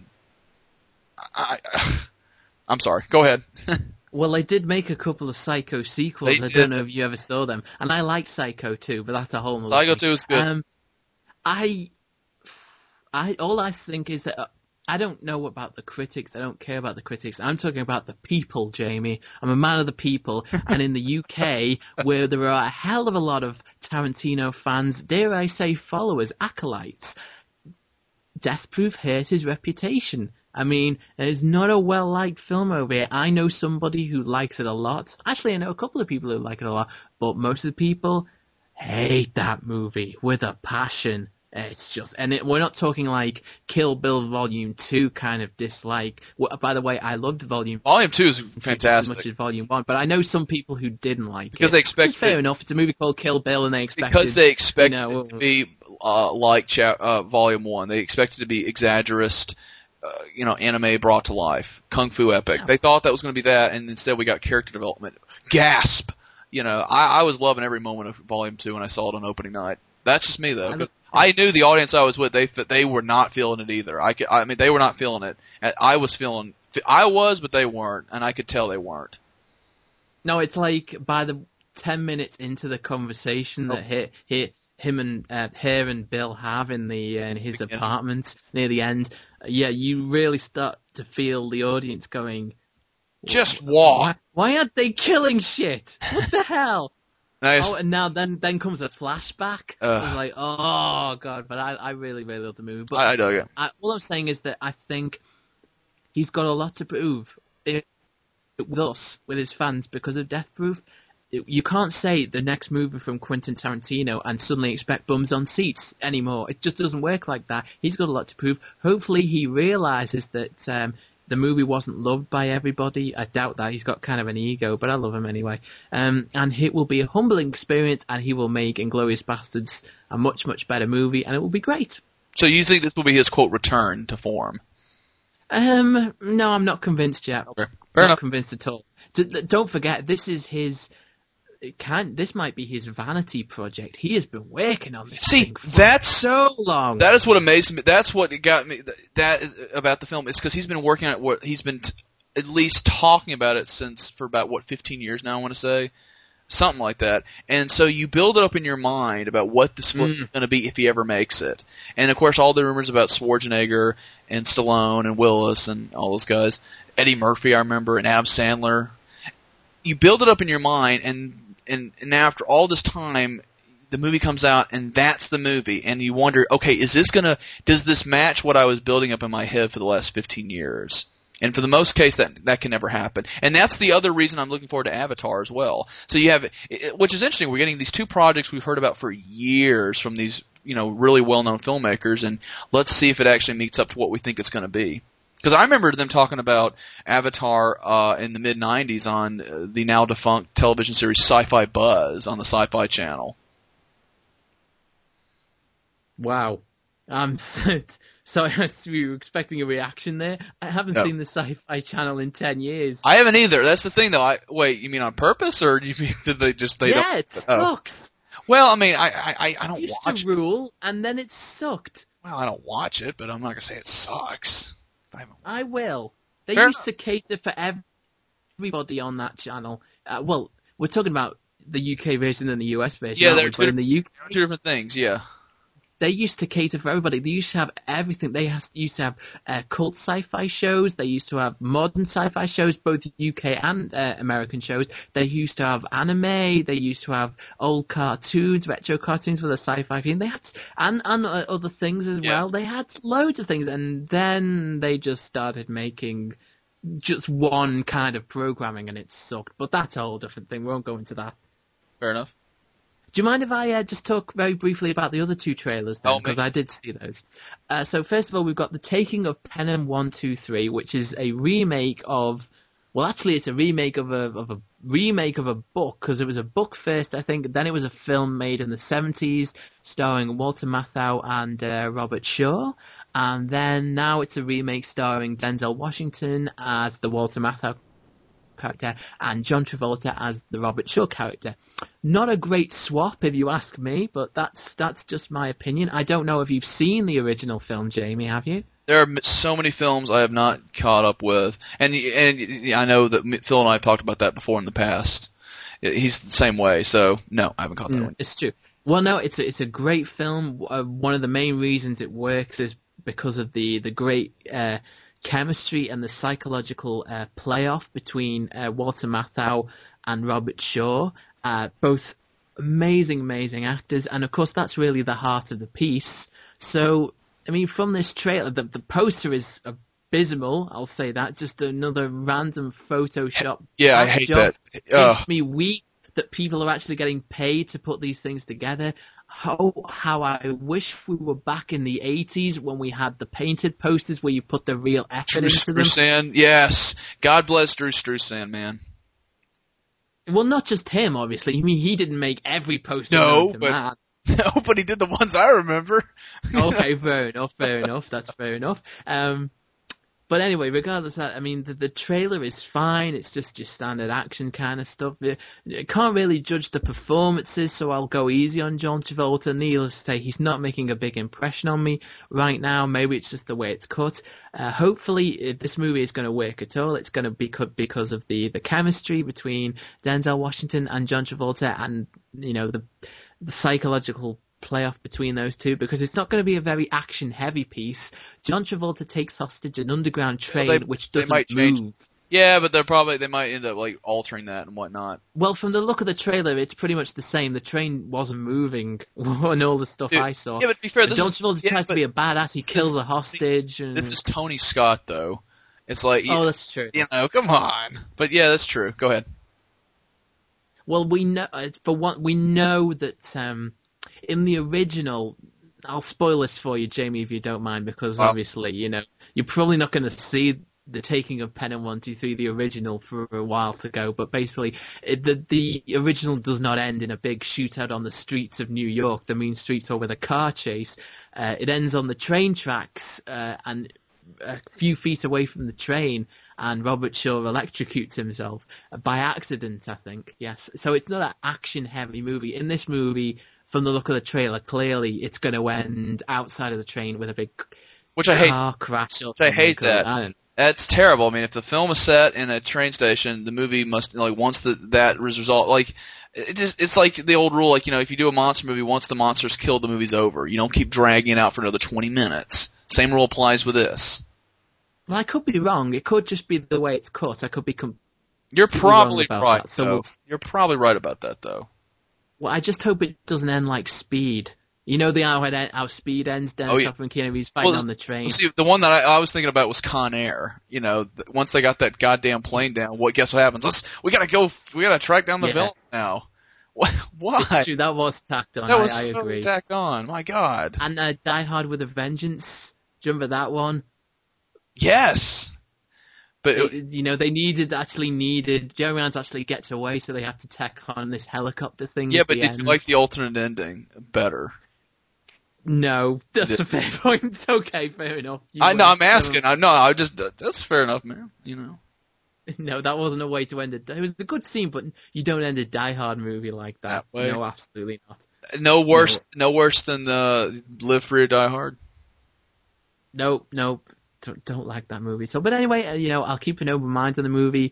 I'm sorry. Go ahead. Well, they did make a couple of Psycho sequels. I don't know if you ever saw them. And I like Psycho 2, but that's a whole other Psycho thing. 2 is good. All I think is that I don't know about the critics. I don't care about the critics. I'm talking about the people, Jamie. I'm a man of the people. And in the UK, where there are a hell of a lot of Tarantino fans, dare I say followers, acolytes, Death Proof hurt his reputation. I mean, it's not a well-liked film over here. I know somebody who likes it a lot. Actually, I know a couple of people who like it a lot. But most of the people hate that movie with a passion. It's just, we're not talking like Kill Bill Volume 2 kind of dislike. By the way, I loved Volume 2 is fantastic. As much as Volume 1, but I know some people who didn't like because it. they expect it's fair enough. It's a movie called Kill Bill, and they expect it to be like Volume 1. They expect it to be exaggerist, anime brought to life, kung fu epic. Yeah. They thought that was going to be that, and instead we got character development. Gasp. I was loving every moment of Volume 2 when I saw it on opening night. That's just me though. 'Cause I knew the audience I was with, they were not feeling it either. I mean, they were not feeling it. I was, but they weren't, and I could tell they weren't. No, it's like by the 10 minutes into the conversation that him and her and Bill have in his apartment near the end, you really start to feel the audience going, just what? Why aren't they killing shit? What the hell? Nice. Oh, and now then comes a flashback. I was like, oh god, but I really, really love the movie. But I dug it. All I'm saying is that I think he's got a lot to prove with us, with his fans, because of Death Proof. You can't say the next movie from Quentin Tarantino and suddenly expect bums on seats anymore. It just doesn't work like that. He's got a lot to prove. Hopefully he realizes that the movie wasn't loved by everybody. I doubt that. He's got kind of an ego, but I love him anyway. And it will be a humbling experience, and he will make Inglourious Basterds a much, much better movie, and it will be great. So you think this will be his, quote, return to form? No, I'm not convinced yet. Okay. Fair enough. Not convinced at all. Don't forget, this is his... This might be his vanity project. He has been working on this thing for so long. That is what amazed me. That's what got me. That is about the film is because he's been working on it. He's been at least talking about it for about 15 years now. I want to say something like that. And so you build it up in your mind about what this film is going to be if he ever makes it. And of course, all the rumors about Schwarzenegger and Stallone and Willis and all those guys, Eddie Murphy, I remember, and Adam Sandler. You build it up in your mind, and now after all this time, the movie comes out, and that's the movie, and you wonder, okay, does this match what I was building up in my head for the last 15 years? And for the most case, that can never happen. And that's the other reason I'm looking forward to Avatar as well. So you have, which is interesting, we're getting these two projects we've heard about for years from these, really well-known filmmakers, and let's see if it actually meets up to what we think it's going to be. Because I remember them talking about Avatar in the mid-'90s on the now-defunct television series Sci-Fi Buzz on the Sci-Fi Channel. Wow. So you were expecting a reaction there? I haven't seen the Sci-Fi Channel in 10 years. I haven't either. That's the thing, though. Wait, you mean on purpose, or do you mean did they just... Yeah, it sucks. Well, I mean, I don't used watch to rule, and then it sucked. Well, I don't watch it, but I'm not going to say it sucks. I will. They used to cater for everybody on that channel. Well, we're talking about the UK version and the US version. Yeah, they're two different things, yeah. They used to cater for everybody. They used to have everything. They used to have cult sci-fi shows. They used to have modern sci-fi shows, both UK and American shows. They used to have anime. They used to have old cartoons, retro cartoons with a sci-fi theme. They had and other things as well. They had loads of things, and then they just started making just one kind of programming, and it sucked. But that's a whole different thing. We won't go into that. Fair enough. Do you mind if I just talk very briefly about the other two trailers then? Because I did see those. So first of all, we've got The Taking of Pelham 123, which is a remake of... Well, actually, it's a remake of a remake of a book, because it was a book first, I think. Then it was a film made in the 70s, starring Walter Matthau and Robert Shaw. And then now it's a remake starring Denzel Washington as the Walter Matthau character and John Travolta as the Robert Shaw character. Not a great swap, if you ask me, but that's just my opinion. I don't know if you've seen the original film, Jamie, have you? There are so many films I have not caught up with, and I know that Phil and I have talked about that before in the past. He's the same way, so no, I haven't caught that one. It's true. Well, no, it's a great film. One of the main reasons it works is because of the great chemistry and the psychological playoff between Walter Matthau and Robert Shaw. Both amazing actors, and of course that's really the heart of the piece. So, I mean, from this trailer, the poster is abysmal, I'll say that. Just another random Photoshop. Yeah, I hate that. It makes me weep that people are actually getting paid to put these things together. How I wish we were back in the 80s when we had the painted posters where you put the real effort into them. Struzan, yes. God bless Drew Struzan, man. Well, not just him, obviously. I mean, he didn't make every poster. No, but he did the ones I remember. Okay, fair enough. That's fair enough. But anyway, regardless of that, I mean, the trailer is fine. It's just your standard action kind of stuff. I can't really judge the performances, so I'll go easy on John Travolta. Needless to say, he's not making a big impression on me right now. Maybe it's just the way it's cut. Hopefully, if this movie is going to work at all, it's going to be cut because of the chemistry between Denzel Washington and John Travolta, and the psychological playoff between those two, because it's not going to be a very action heavy piece. John Travolta takes hostage an underground train which doesn't move. Yeah, but they might end up like altering that and whatnot. Well, from the look of the trailer, it's pretty much the same. The train wasn't moving and all the stuff I saw. Yeah, but to be fair, John Travolta tries to be a badass. He kills a hostage. This is Tony Scott, though. It's like, that's true. Come on. But yeah, that's true. Go ahead. Well, we know that. In the original, I'll spoil this for you, Jamie, if you don't mind, because obviously, you're probably not going to see the taking of Penn and 123, the original, for a while to go. But basically, the original does not end in a big shootout on the streets of New York, the mean streets, or with a car chase. It ends on the train tracks, and a few feet away from the train, and Robert Shaw electrocutes himself by accident, I think. Yes. So it's not an action-heavy movie. In this movie, from the look of the trailer, clearly it's going to end outside of the train with a big car crash. I hate that. That's terrible. I mean, if the film is set in a train station, the movie must, once that result, it's like the old rule, if you do a monster movie, once the monster's killed, the movie's over. You don't keep dragging it out for another 20 minutes. Same rule applies with this. Well, I could be wrong. It could just be the way it's cut. I could be You're probably right. You're probably right about that, though. Well, I just hope it doesn't end like Speed. How Speed ends, Denzel and Keanu Reeves fighting on the train. See, the one that I was thinking about was Con Air. Once they got that goddamn plane down, guess what happens? We gotta track down the villain now. Why? It's true, that was tacked on. That was I agree. Tacked on. My God. And Die Hard with a Vengeance. Do you remember that one? Yes. But they needed Jerry Rans actually gets away, so they have to tack on this helicopter thing. Yeah, but did you like the alternate ending better? No, that's a fair point. Okay, fair enough. I'm asking. That's fair enough, man. No, that wasn't a way to end it. It was a good scene, but you don't end a Die Hard movie like that. No, absolutely not. No worse than Live Free or Die Hard. Nope. Don't like that movie. So, but anyway, I'll keep an open mind on the movie.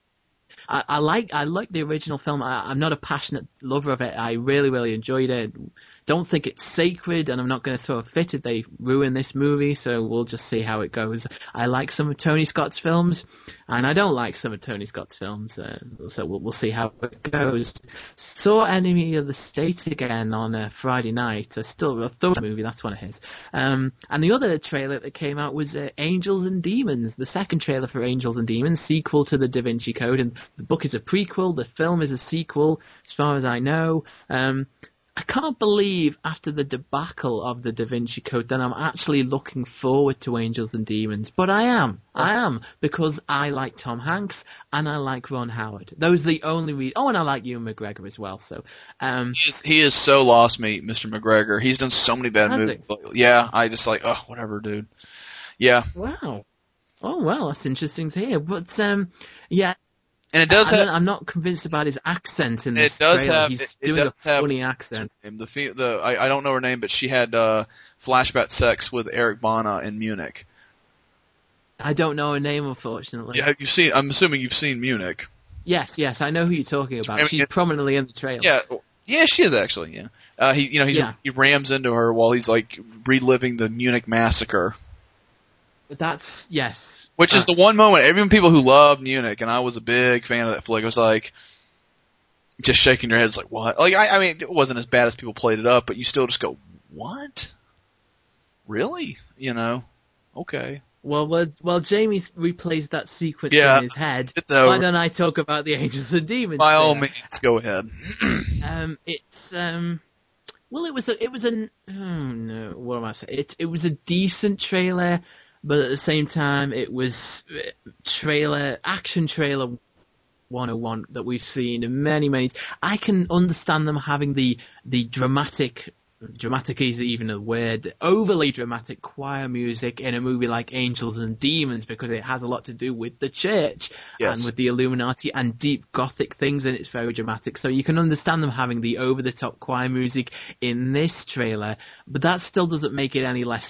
I like the original film. I'm not a passionate lover of it. I really, really enjoyed it. Don't think it's sacred, and I'm not going to throw a fit if they ruin this movie, so we'll just see how it goes. I like some of Tony Scott's films, and I don't like some of Tony Scott's films, so we'll see how it goes. Saw Enemy of the State again on Friday night. Still a thorough movie, that's one of his. And the other trailer that came out was Angels and Demons, the second trailer for Angels and Demons, sequel to the Da Vinci Code, and the book is a prequel, the film is a sequel, as far as I know. I can't believe after the debacle of the Da Vinci Code that I'm actually looking forward to Angels and Demons, but I am, because I like Tom Hanks and I like Ron Howard. Those are the only reasons. Oh, and I like Ewan McGregor as well. So, he is so lost me, Mr. McGregor. He's done so many bad movies. Yeah, I just whatever, dude. Yeah. Wow. Oh well, that's interesting to hear. But yeah. And it does have. I'm not convinced about his accent in this trailer. He's doing a funny accent. I don't know her name, but she had flashback sex with Eric Bana in Munich. I don't know her name, unfortunately. Yeah, I'm assuming you've seen Munich. Yes, I know who you're talking about. She's prominently in the trailer. Yeah, she is actually. Yeah, he rams into her while he's reliving the Munich massacre. That's yes. Which is the one moment, even people who love Munich, and I was a big fan of that flick, was just shaking your head, it's what? I mean, it wasn't as bad as people played it up, but you still just go, what? Really? Okay. Well, Jamie replays that sequence in his head. Why don't I talk about the Angels and Demons? By all means, go ahead. It was a decent trailer. But at the same time, it was action trailer 101 that we've seen in many. I can understand them having the dramatic dramatic is even a word, overly dramatic choir music in a movie like Angels and Demons, because it has a lot to do with the church and with the Illuminati and deep gothic things, and it's very dramatic. So you can understand them having the over-the-top choir music in this trailer, but that still doesn't make it any less,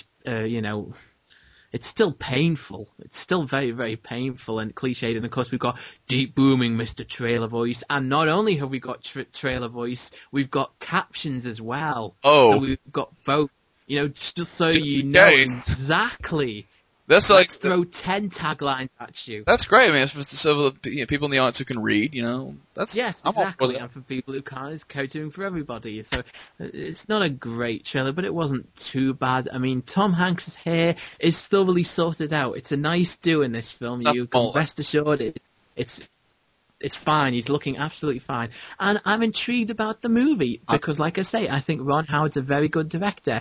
it's still painful. It's still very, very painful and cliched. And of course, we've got deep booming Mr. Trailer voice. And not only have we got trailer voice, we've got captions as well. Oh. So we've got both, just so you know exactly. Let's throw 10 taglines at you. That's great, man. So people in the audience who can read, Yes, exactly. And for people who can't, it's catering for everybody. So it's not a great trailer, but it wasn't too bad. I mean, Tom Hanks' hair is thoroughly sorted out. It's a nice do in this film. You can rest assured it's fine. He's looking absolutely fine. And I'm intrigued about the movie because, like I say, I think Ron Howard's a very good director.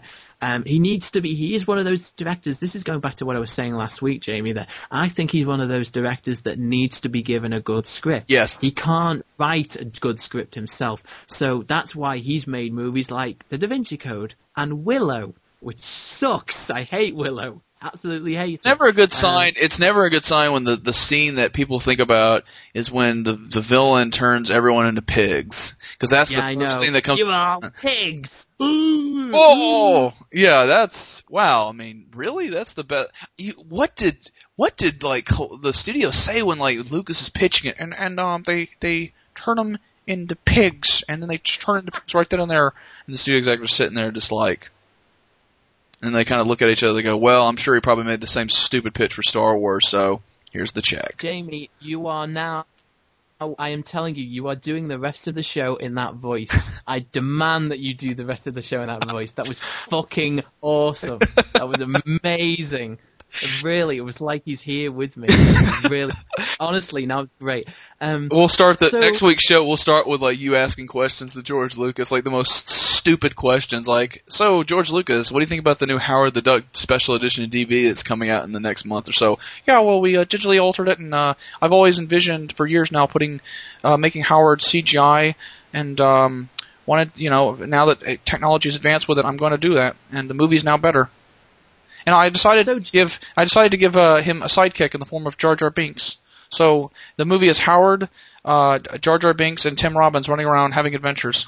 He is one of those directors, this is going back to what I was saying last week, Jamie, that I think he's one of those directors that needs to be given a good script. Yes. He can't write a good script himself. So that's why he's made movies like The Da Vinci Code and Willow, which sucks. I hate Willow. Absolutely hate it. It's never a good sign. It's never a good sign when the scene that people think about is when the villain turns everyone into pigs. Because that's the first thing that comes. You are pigs. Ooh. Oh, yeah. That's wow. I mean, really, that's the best. What did like the studio say when like Lucas is pitching it, and they turn them into pigs, and then they turn into pigs right then and there, and the studio executive's sitting there just like. And they kind of look at each other. They go, "Well, I'm sure he probably made the same stupid pitch for Star Wars, so here's the check." Jamie, you are now. I am telling you, you are doing the rest of the show in that voice. I demand that you do the rest of the show in that voice. That was fucking awesome. That was amazing. Really, it was like he's here with me. Really, honestly, now it's great. We'll start next week's show. We'll start with like you asking questions to George Lucas, like the most stupid questions, like, "So George Lucas, what do you think about the new Howard the Duck special edition DVD that's coming out in the next month or so?" "Yeah, well, we digitally altered it, and I've always envisioned for years now making Howard CGI, and wanted, now that technology is advanced with it, I'm going to do that, and the movie's now better." And I decided to give him a sidekick in the form of Jar Jar Binks. So the movie is Howard, Jar Jar Binks, and Tim Robbins running around having adventures.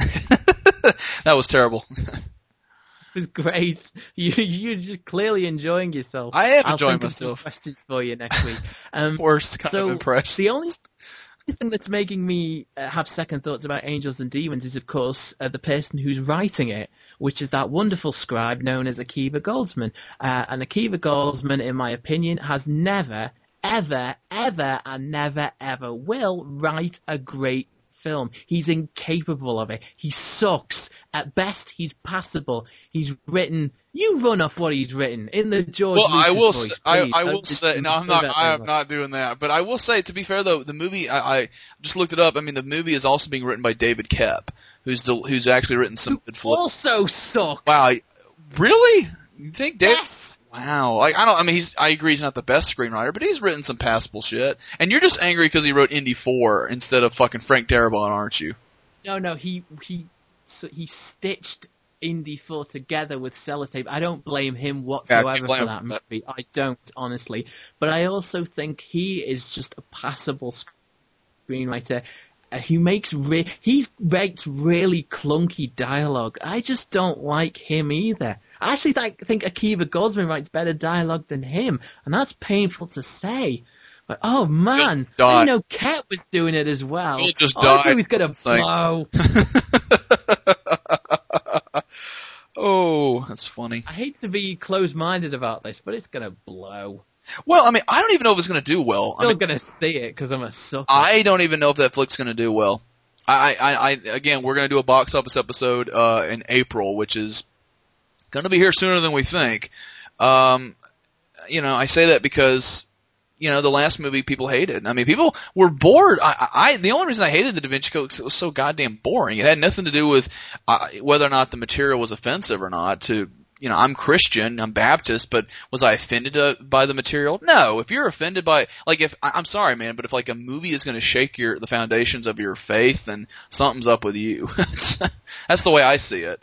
That was terrible. It was great. You're just clearly enjoying yourself. I am enjoying myself. I'll think of some questions for you next week. Worst kind of impressed. The only thing that's making me have second thoughts about Angels and Demons is, of course, the person who's writing it, which is that wonderful scribe known as Akiva Goldsman. And Akiva Goldsman, in my opinion, has never, ever, ever, and never, ever will write a great film. He's incapable of it. He sucks. At best, he's passable. He's written. You run off what he's written in the George Lucas voice. I will say. No, I'm not. I am not doing that. But I will say, to be fair though, the movie. I just looked it up. I mean, the movie is also being written by David Koepp, who's actually written some good flips. Also sucks. Wow, really? You think David? Yes. Wow. I agree he's not the best screenwriter, but he's written some passable shit. And you're just angry because he wrote Indy 4 instead of fucking Frank Darabont, aren't you? No, he stitched Indy 4 together with sellotape. I don't blame him whatsoever for that movie. I don't, honestly. But I also think he is just a passable screenwriter. He writes really clunky dialogue. I just don't like him either. I actually think Akiva Goldsman writes better dialogue than him, and that's painful to say. But oh man, I know Ket was doing it as well. He'll just die. He was gonna blow. Oh, that's funny. I hate to be close-minded about this, but it's gonna blow. Well, I mean, I don't even know if it's going to do well. I'm still going to see it because I'm a sucker. I don't even know if that flick's going to do well. Again, we're going to do a box office episode in April, which is going to be here sooner than we think. I say that because, the last movie people hated. I mean, people were bored. The only reason I hated the Da Vinci Code was it was so goddamn boring. It had nothing to do with whether or not the material was offensive or not. I'm Christian, I'm Baptist, but was I offended by the material? No. If you're offended by, I'm sorry, man, but if like a movie is going to shake the foundations of your faith, then something's up with you. That's the way I see it.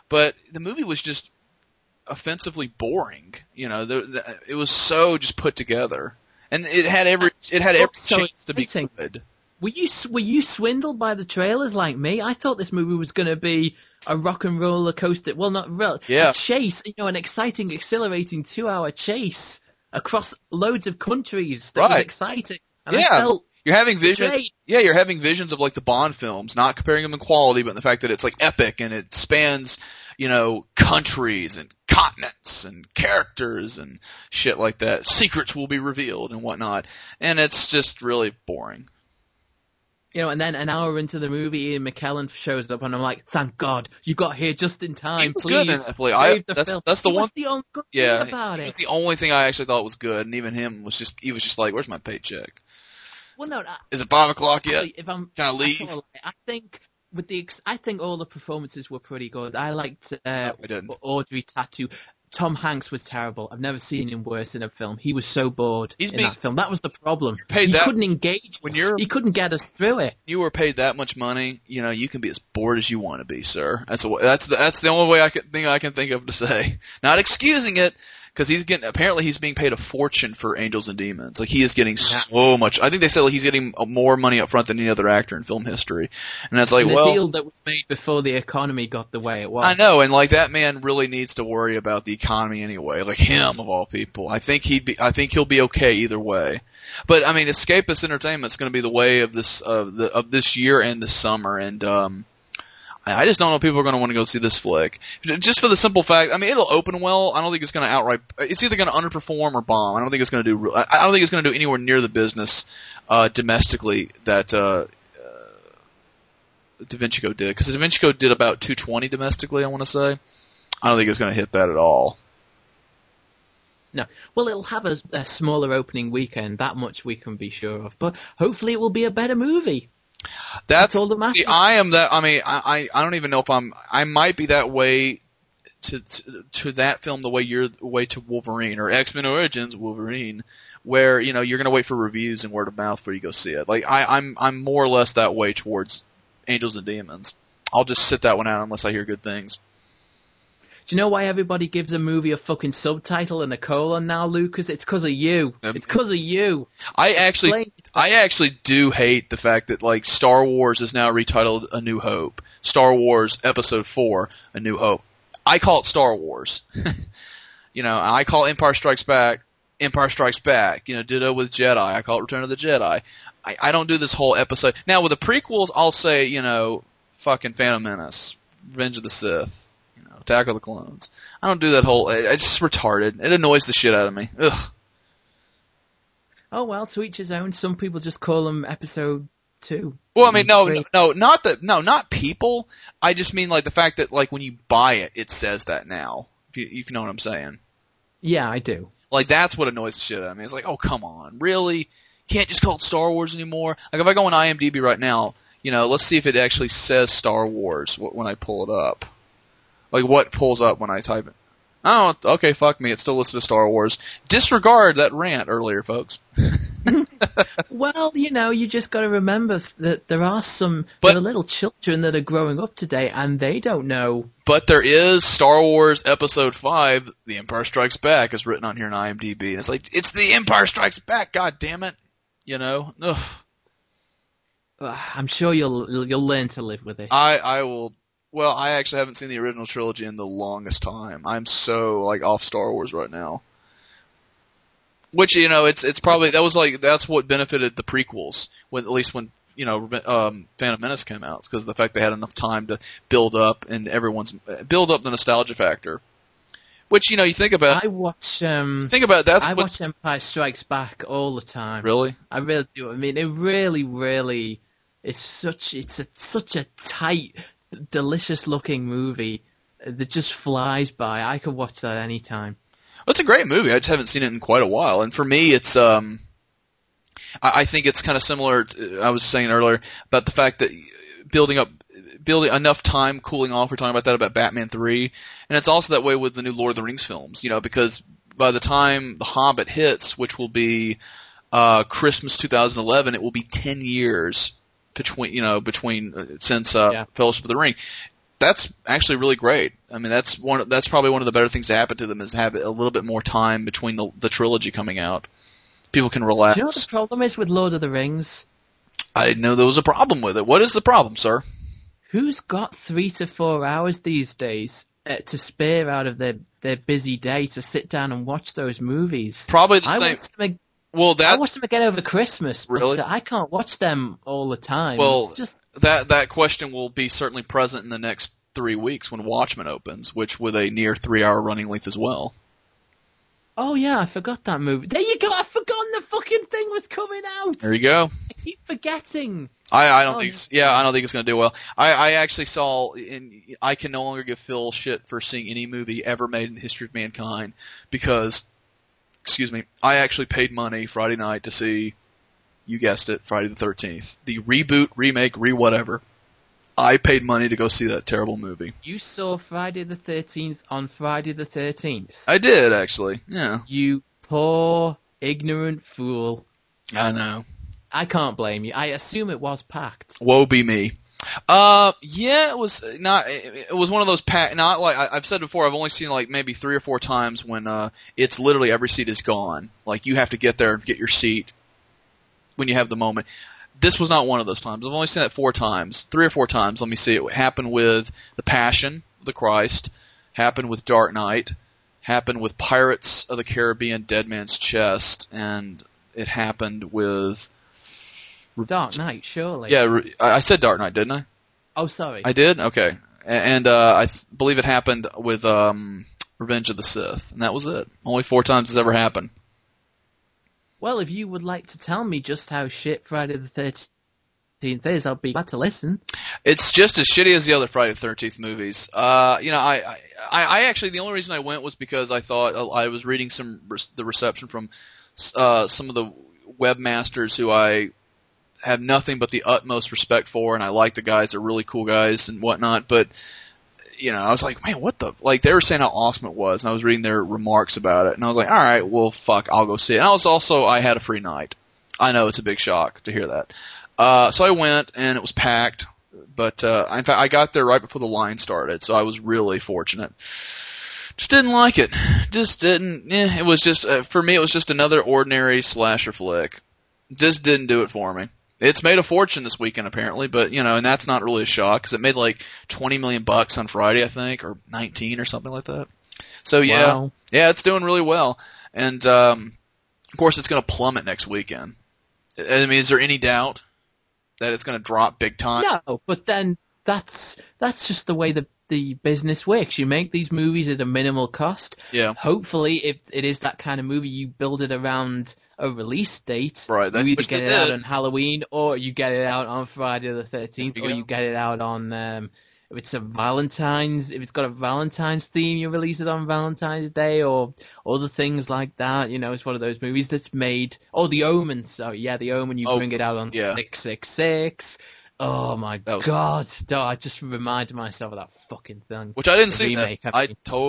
but the movie was just offensively boring. You know, it was so just put together, and it had every chance to be good. Were you swindled by the trailers like me? I thought this movie was going to be a rock and roller coaster. Well, not real. Yeah. A chase, an exciting, exhilarating 2-hour chase across loads of countries. That was exciting. And I felt you're having visions. Yeah, you're having visions of like the Bond films, not comparing them in quality, but in the fact that it's like epic and it spans, countries and continents and characters and shit like that. Secrets will be revealed and whatnot. And it's just really boring. And then an hour into the movie, Ian McKellen shows up, and I'm like, "Thank God, you got here just in time." He was Please, good in that play. That's the one. What's the only good thing about it? It was the only thing I actually thought was good, and even him was just like, "Where's my paycheck?" Well, no, is it 5:00 yet? Can I leave? I think all the performances were pretty good. I liked Audrey Tautou. Tom Hanks was terrible. I've never seen him worse in a film. He was so bored in that film. That was the problem. He couldn't engage us. He couldn't get us through it. You were paid that much money, you can be as bored as you want to be, sir. That's the only way I can think of to say. Not excusing it, because apparently he's being paid a fortune for Angels and Demons. Like, he is getting so much. I think they said he's getting more money up front than any other actor in film history. And that's like, the deal that was made before the economy got the way it was. I know, and like that man really needs to worry about the economy anyway. Like him of all people. I think he'll be okay either way. But I mean, escapist entertainment's going to be the way of this year and this summer, and I just don't know if people are going to want to go see this flick. Just for the simple fact, I mean, it'll open well. I don't think it's going to outright. It's either going to underperform or bomb. I don't think it's going to do. I don't think it's going to do anywhere near the business domestically that Da Vinci Code did. Because Da Vinci Code did about 220 domestically, I want to say. I don't think it's going to hit that at all. No. Well, it'll have a smaller opening weekend. That much we can be sure of. But hopefully, it will be a better movie. That's all that matters. See, I am that. I mean, I don't even know if I might be that way to that film the way you're the way to Wolverine or X-Men Origins Wolverine, where you're going to wait for reviews and word of mouth before you go see it. Like I'm more or less that way towards Angels and Demons. I'll just sit that one out unless I hear good things. Do you know why everybody gives a movie a fucking subtitle and a colon now, Lucas? It's because of you. It's because of you. I actually do hate the fact that like Star Wars is now retitled A New Hope. Star Wars Episode 4, A New Hope. I call it Star Wars. I call Empire Strikes Back, Empire Strikes Back. Ditto with Jedi. I call it Return of the Jedi. I don't do this whole episode. Now with the prequels, I'll say, fucking Phantom Menace, Revenge of the Sith. Attack of the Clones. I don't do that whole. It's just retarded. It annoys the shit out of me. Ugh. Oh well, to each his own. Some people just call them Episode 2. Well, I mean, not people. I just mean like the fact that like when you buy it, it says that now. If you know what I'm saying. Yeah, I do. Like that's what annoys the shit out of me. It's like, oh come on, really? Can't just call it Star Wars anymore? Like if I go on IMDb right now, let's see if it actually says Star Wars when I pull it up. Like, what pulls up when I type it? Oh, okay, fuck me. It's still listed as Star Wars. Disregard that rant earlier, folks. Well, you just got to remember that there are little children that are growing up today, and they don't know. But there is Star Wars Episode 5, The Empire Strikes Back, is written on here in IMDb. And it's like, it's The Empire Strikes Back, god damn it. Ugh. I'm sure you'll learn to live with it. I will. Well, I actually haven't seen the original trilogy in the longest time. I'm so like off Star Wars right now. Which it's probably that's what benefited the prequels when Phantom Menace came out, because of the fact they had enough time to build up the nostalgia factor. Which you think about. I watch Empire Strikes Back all the time. Really? I really do. I mean, it really, really is such a tight, delicious looking movie that just flies by. I could watch that anytime. Well, it's a great movie. I just haven't seen it in quite a while. And for me, it's I think it's kind of similar to, I was saying earlier about the fact that building enough time cooling off. We're talking about that about Batman 3. And it's also that way with the new Lord of the Rings films, because by the time The Hobbit hits, which will be Christmas 2011, it will be 10 years between since Fellowship of the Ring. that's actually really great. I mean, that's probably one of the better things that happened to them is have a little bit more time between the trilogy coming out. People can relax. Do you know what the problem is with Lord of the Rings? I didn't know there was a problem with it. What is the problem, sir? Who's got 3 to 4 hours these days to spare out of their busy day to sit down and watch those movies? Probably the same. I watched them again over Christmas, but really? I can't watch them all the time. Well, it's just... that question will be certainly present in the next 3 weeks when Watchmen opens, which with a near 3-hour running length as well. Oh yeah, I forgot that movie. There you go. I've forgotten the fucking thing was coming out. There you go. I keep forgetting. I don't think it's going to do well. I actually saw, I can no longer give Phil shit for seeing any movie ever made in the history of mankind because, I actually paid money Friday night to see, you guessed it, Friday the 13th. The reboot, remake, whatever. I paid money to go see that terrible movie. You saw Friday the 13th on Friday the 13th? I did, actually, yeah. You poor, ignorant fool. I know. I can't blame you. I assume it was packed. Woe be me. Yeah, it was not. It was one of those not like I've said before. I've only seen like maybe 3 or 4 times when it's literally every seat is gone. Like you have to get there and get your seat when you have the moment. This was not one of those times. I've only seen it 4 times, 3 or 4 times. Let me see. It happened with The Passion of the Christ. Happened with Dark Knight. Happened with Pirates of the Caribbean: Dead Man's Chest, and it happened with Dark Knight, surely. Yeah, I said Dark Knight, didn't I? Oh, sorry. I did? Okay. And I believe it happened with Revenge of the Sith, and that was it. Only 4 times it's ever happened. Well, if you would like to tell me just how shit Friday the 13th is, I'll be glad to listen. It's just as shitty as the other Friday the 13th movies. I actually, the only reason I went was because I thought I was reading the reception from some of the webmasters who I have nothing but the utmost respect for, and I like the guys. They're really cool guys and whatnot, but, I was like, man, what the, like, they were saying how awesome it was, and I was reading their remarks about it, and I was like, alright, well, fuck, I'll go see it. And I had a free night. I know it's a big shock to hear that. So I went, and it was packed, but, in fact, I got there right before the line started, so I was really fortunate. Just didn't like it. Just didn't, it was just, for me, it was just another ordinary slasher flick. Just didn't do it for me. It's made a fortune this weekend apparently, but and that's not really a shock because it made like $20 million on Friday, I think, or 19 or something like that. So yeah, it's doing really well, and of course it's going to plummet next weekend. I mean, is there any doubt that it's going to drop big time? No, but then that's just the way the business works. You make these movies at a minimal cost. Yeah. Hopefully, if it is that kind of movie, you build it around a release date. Right. You either get it out on Halloween, or you get it out on Friday the 13th, or you get it out on if it's got a Valentine's theme, you release it on Valentine's Day, or other things like that. It's one of those movies that's made. Oh, The Omen. So yeah, The Omen. You bring it out on 666. Oh my god! I just reminded myself of that fucking thing. Which I didn't see. I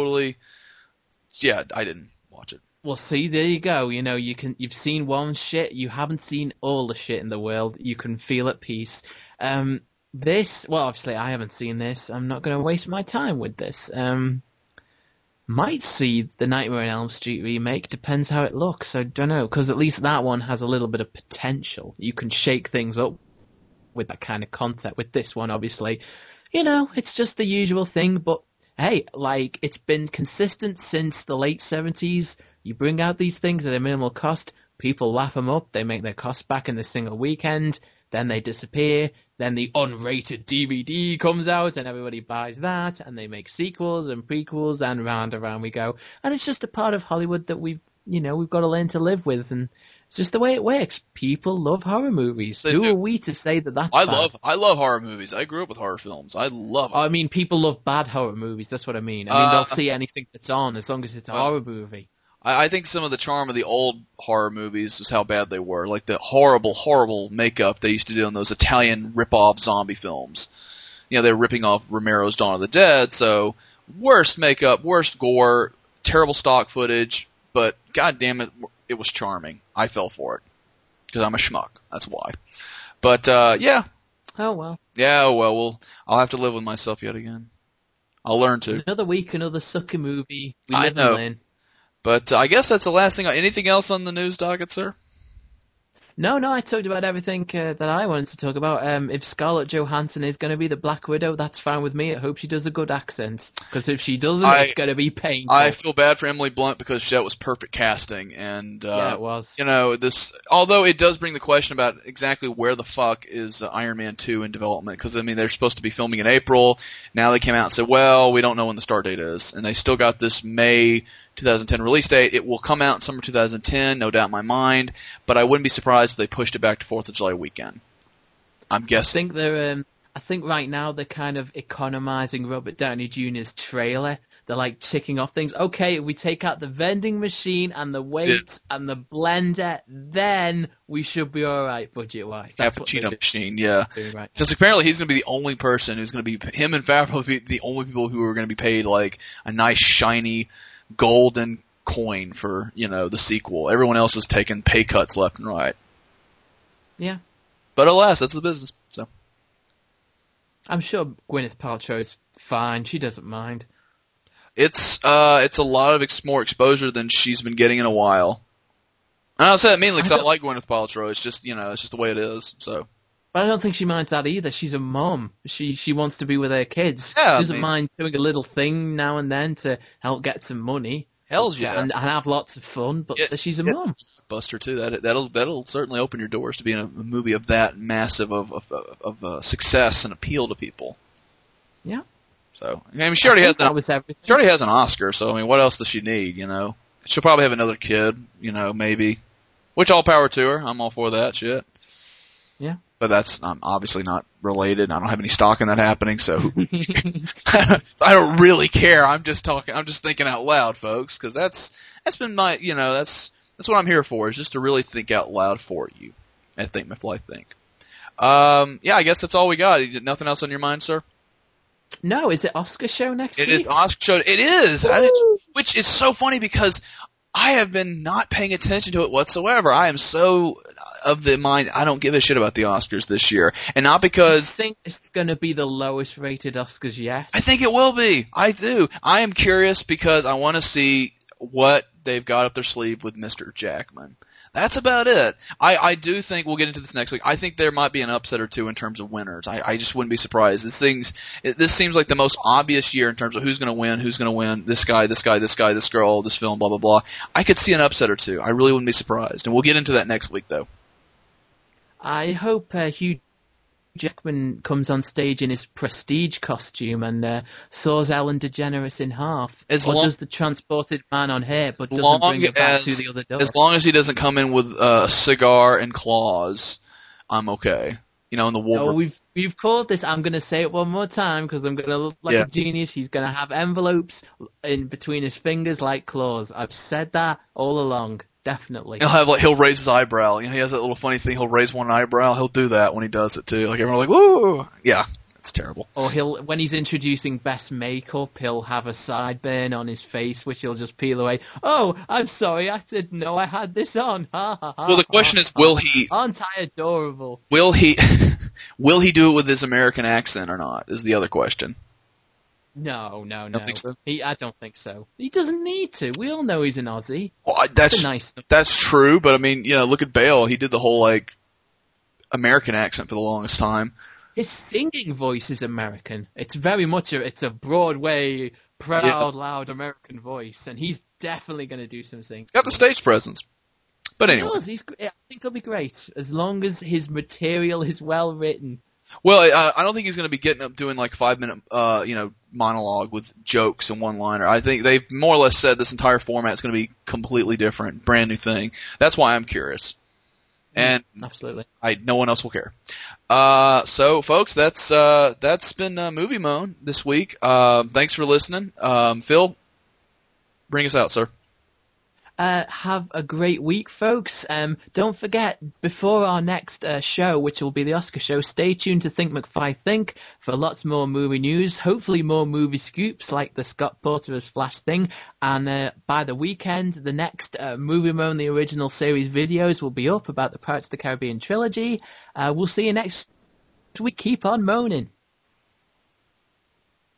didn't watch it. Well, see, there you go. You've seen one shit. You haven't seen all the shit in the world. You can feel at peace. Obviously I haven't seen this. I'm not going to waste my time with this. Might see the Nightmare on Elm Street remake. Depends how it looks. I don't know, because at least that one has a little bit of potential. You can shake things up with that kind of concept. With this one, obviously, it's just the usual thing. But hey, like, it's been consistent since the late 70s. You bring out these things at a minimal cost, people laugh them up, they make their costs back in a single weekend, then they disappear, then the unrated DVD comes out and everybody buys that, and they make sequels and prequels, and round and round we go. And it's just a part of Hollywood that we've got to learn to live with, and it's just the way it works. People love horror movies. Who are we to say that that's bad? I love horror movies. I grew up with horror films. I love them. I mean, people love bad horror movies, that's what I mean. They'll see anything that's on as long as it's a horror movie. I think some of the charm of the old horror movies is how bad they were. Like the horrible, horrible makeup they used to do in those Italian rip-off zombie films. They're ripping off Romero's Dawn of the Dead, so worst makeup, worst gore, terrible stock footage, but god damn it, it was charming. I fell for it. Because I'm a schmuck. That's why. But, yeah. Oh well. Yeah, well, I'll have to live with myself yet again. I'll learn to. Another week, another sucker movie. We I live know. and learn. But I guess that's the last thing. Anything else on the news docket, sir? No, I talked about everything that I wanted to talk about. If Scarlett Johansson is going to be the Black Widow, that's fine with me. I hope she does a good accent, because if she doesn't, it's going to be painful. I feel bad for Emily Blunt because that was perfect casting, and yeah, it was. You know, although it does bring the question about exactly where the fuck is Iron Man 2 in development, because I mean they're supposed to be filming in April. Now they came out and said, well, we don't know when the start date is, and they still got this May 2010 release date. It will come out in summer 2010, no doubt in my mind, but I wouldn't be surprised if they pushed it back to 4th of July weekend. I'm guessing. I think right now they're kind of economizing Robert Downey Jr.'s trailer. They're like ticking off things. Okay, if we take out the vending machine and the weights and the blender, then we should be alright budget-wise. Cappuccino machine, yeah. Right. Because apparently he's going to be the only person who's going to be, him and Favreau will be the only people who are going to be paid like a nice shiny golden coin for, you know, the sequel. Everyone else is taking pay cuts left and right. Yeah. But alas, that's the business, so. I'm sure Gwyneth Paltrow is fine. She doesn't mind. It's a lot of more exposure than she's been getting in a while. And I don't say that mainly because I like Gwyneth Paltrow. It's just, you know, it's just the way it is, so. But I don't think she minds that either. She's a mom. She wants to be with her kids. Yeah, she doesn't mind doing a little thing now and then to help get some money. Hell yeah. And have lots of fun, but she's a mom. Buster too. That'll certainly open your doors to being a movie of that massive of success and appeal to people. Yeah. So I mean, she already has an Oscar. So I mean, what else does she need? You know, she'll probably have another kid. You know, maybe. Which all power to her. I'm all for that shit. Yeah. But that's obviously not related. I don't have any stock in that happening, so I don't really care. I'm just thinking out loud, folks, because that's been my, you know, that's what I'm here for, is just to really think out loud for you. I think, McFly, think. Yeah, I guess that's all we got. Nothing else on your mind, sir? No, is it Oscar show next week? It is Oscar show. It is, which is so funny because I have been not paying attention to it whatsoever. I am so of the mind I don't give a shit about the Oscars this year. And not because... I think it's going to be the lowest rated Oscars yet. I think it will be. I do. I am curious because I want to see what they've got up their sleeve with Mr. Jackman. That's about it. I do think we'll get into this next week. I think there might be an upset or two in terms of winners. I just wouldn't be surprised. This seems like the most obvious year in terms of who's going to win, this guy, this girl, this film, blah, blah, blah. I could see an upset or two. I really wouldn't be surprised. And we'll get into that next week, though. I hope Hugh Jackman comes on stage in his Prestige costume and saws Ellen DeGeneres in half. Does the transported man on hair, but doesn't bring her back to the other door. As long as he doesn't come in with a cigar and claws, I'm okay. You know, in the Wolverine. No, we've called this. I'm going to say it one more time because I'm going to look like a genius. He's going to have envelopes in between his fingers like claws. I've said that all along. Definitely. He'll raise his eyebrow. You know, he has that little funny thing. He'll raise one eyebrow. He'll do that when he does it too. Like everyone's like, "Woo!" Yeah, it's terrible. Or when he's introducing best makeup, he'll have a sideburn on his face, which he'll just peel away. Oh, I'm sorry, I didn't know I had this on. Ha ha ha. Well, the question is, will he? Aren't I adorable? Will he? Will he do it with his American accent or not? Is the other question. No. Don't think so? I don't think so. He doesn't need to. We all know he's an Aussie. Well, that's true, but I mean, you know, look at Bale. He did the whole, like, American accent for the longest time. His singing voice is American. It's very much it's a Broadway, proud, loud American voice, and he's definitely going to do some things. Got the stage presence. But anyway. I think he'll be great, as long as his material is well written. Well, I don't think he's going to be getting up doing like 5-minute, monologue with jokes and one-liner. I think they've more or less said this entire format is going to be completely different, brand new thing. That's why I'm curious. And absolutely, no one else will care. So folks, that's been Movie Moan this week. Thanks for listening. Phil, bring us out, sir. Have a great week, folks. Don't forget, before our next show, which will be the Oscar show, stay tuned to Think McFly Think for lots more movie news, hopefully more movie scoops like the Scott Porter as Flash thing, and by the weekend, the next Movie Moan, the original series videos will be up about the Pirates of the Caribbean trilogy. We'll see you next week. Keep on moaning.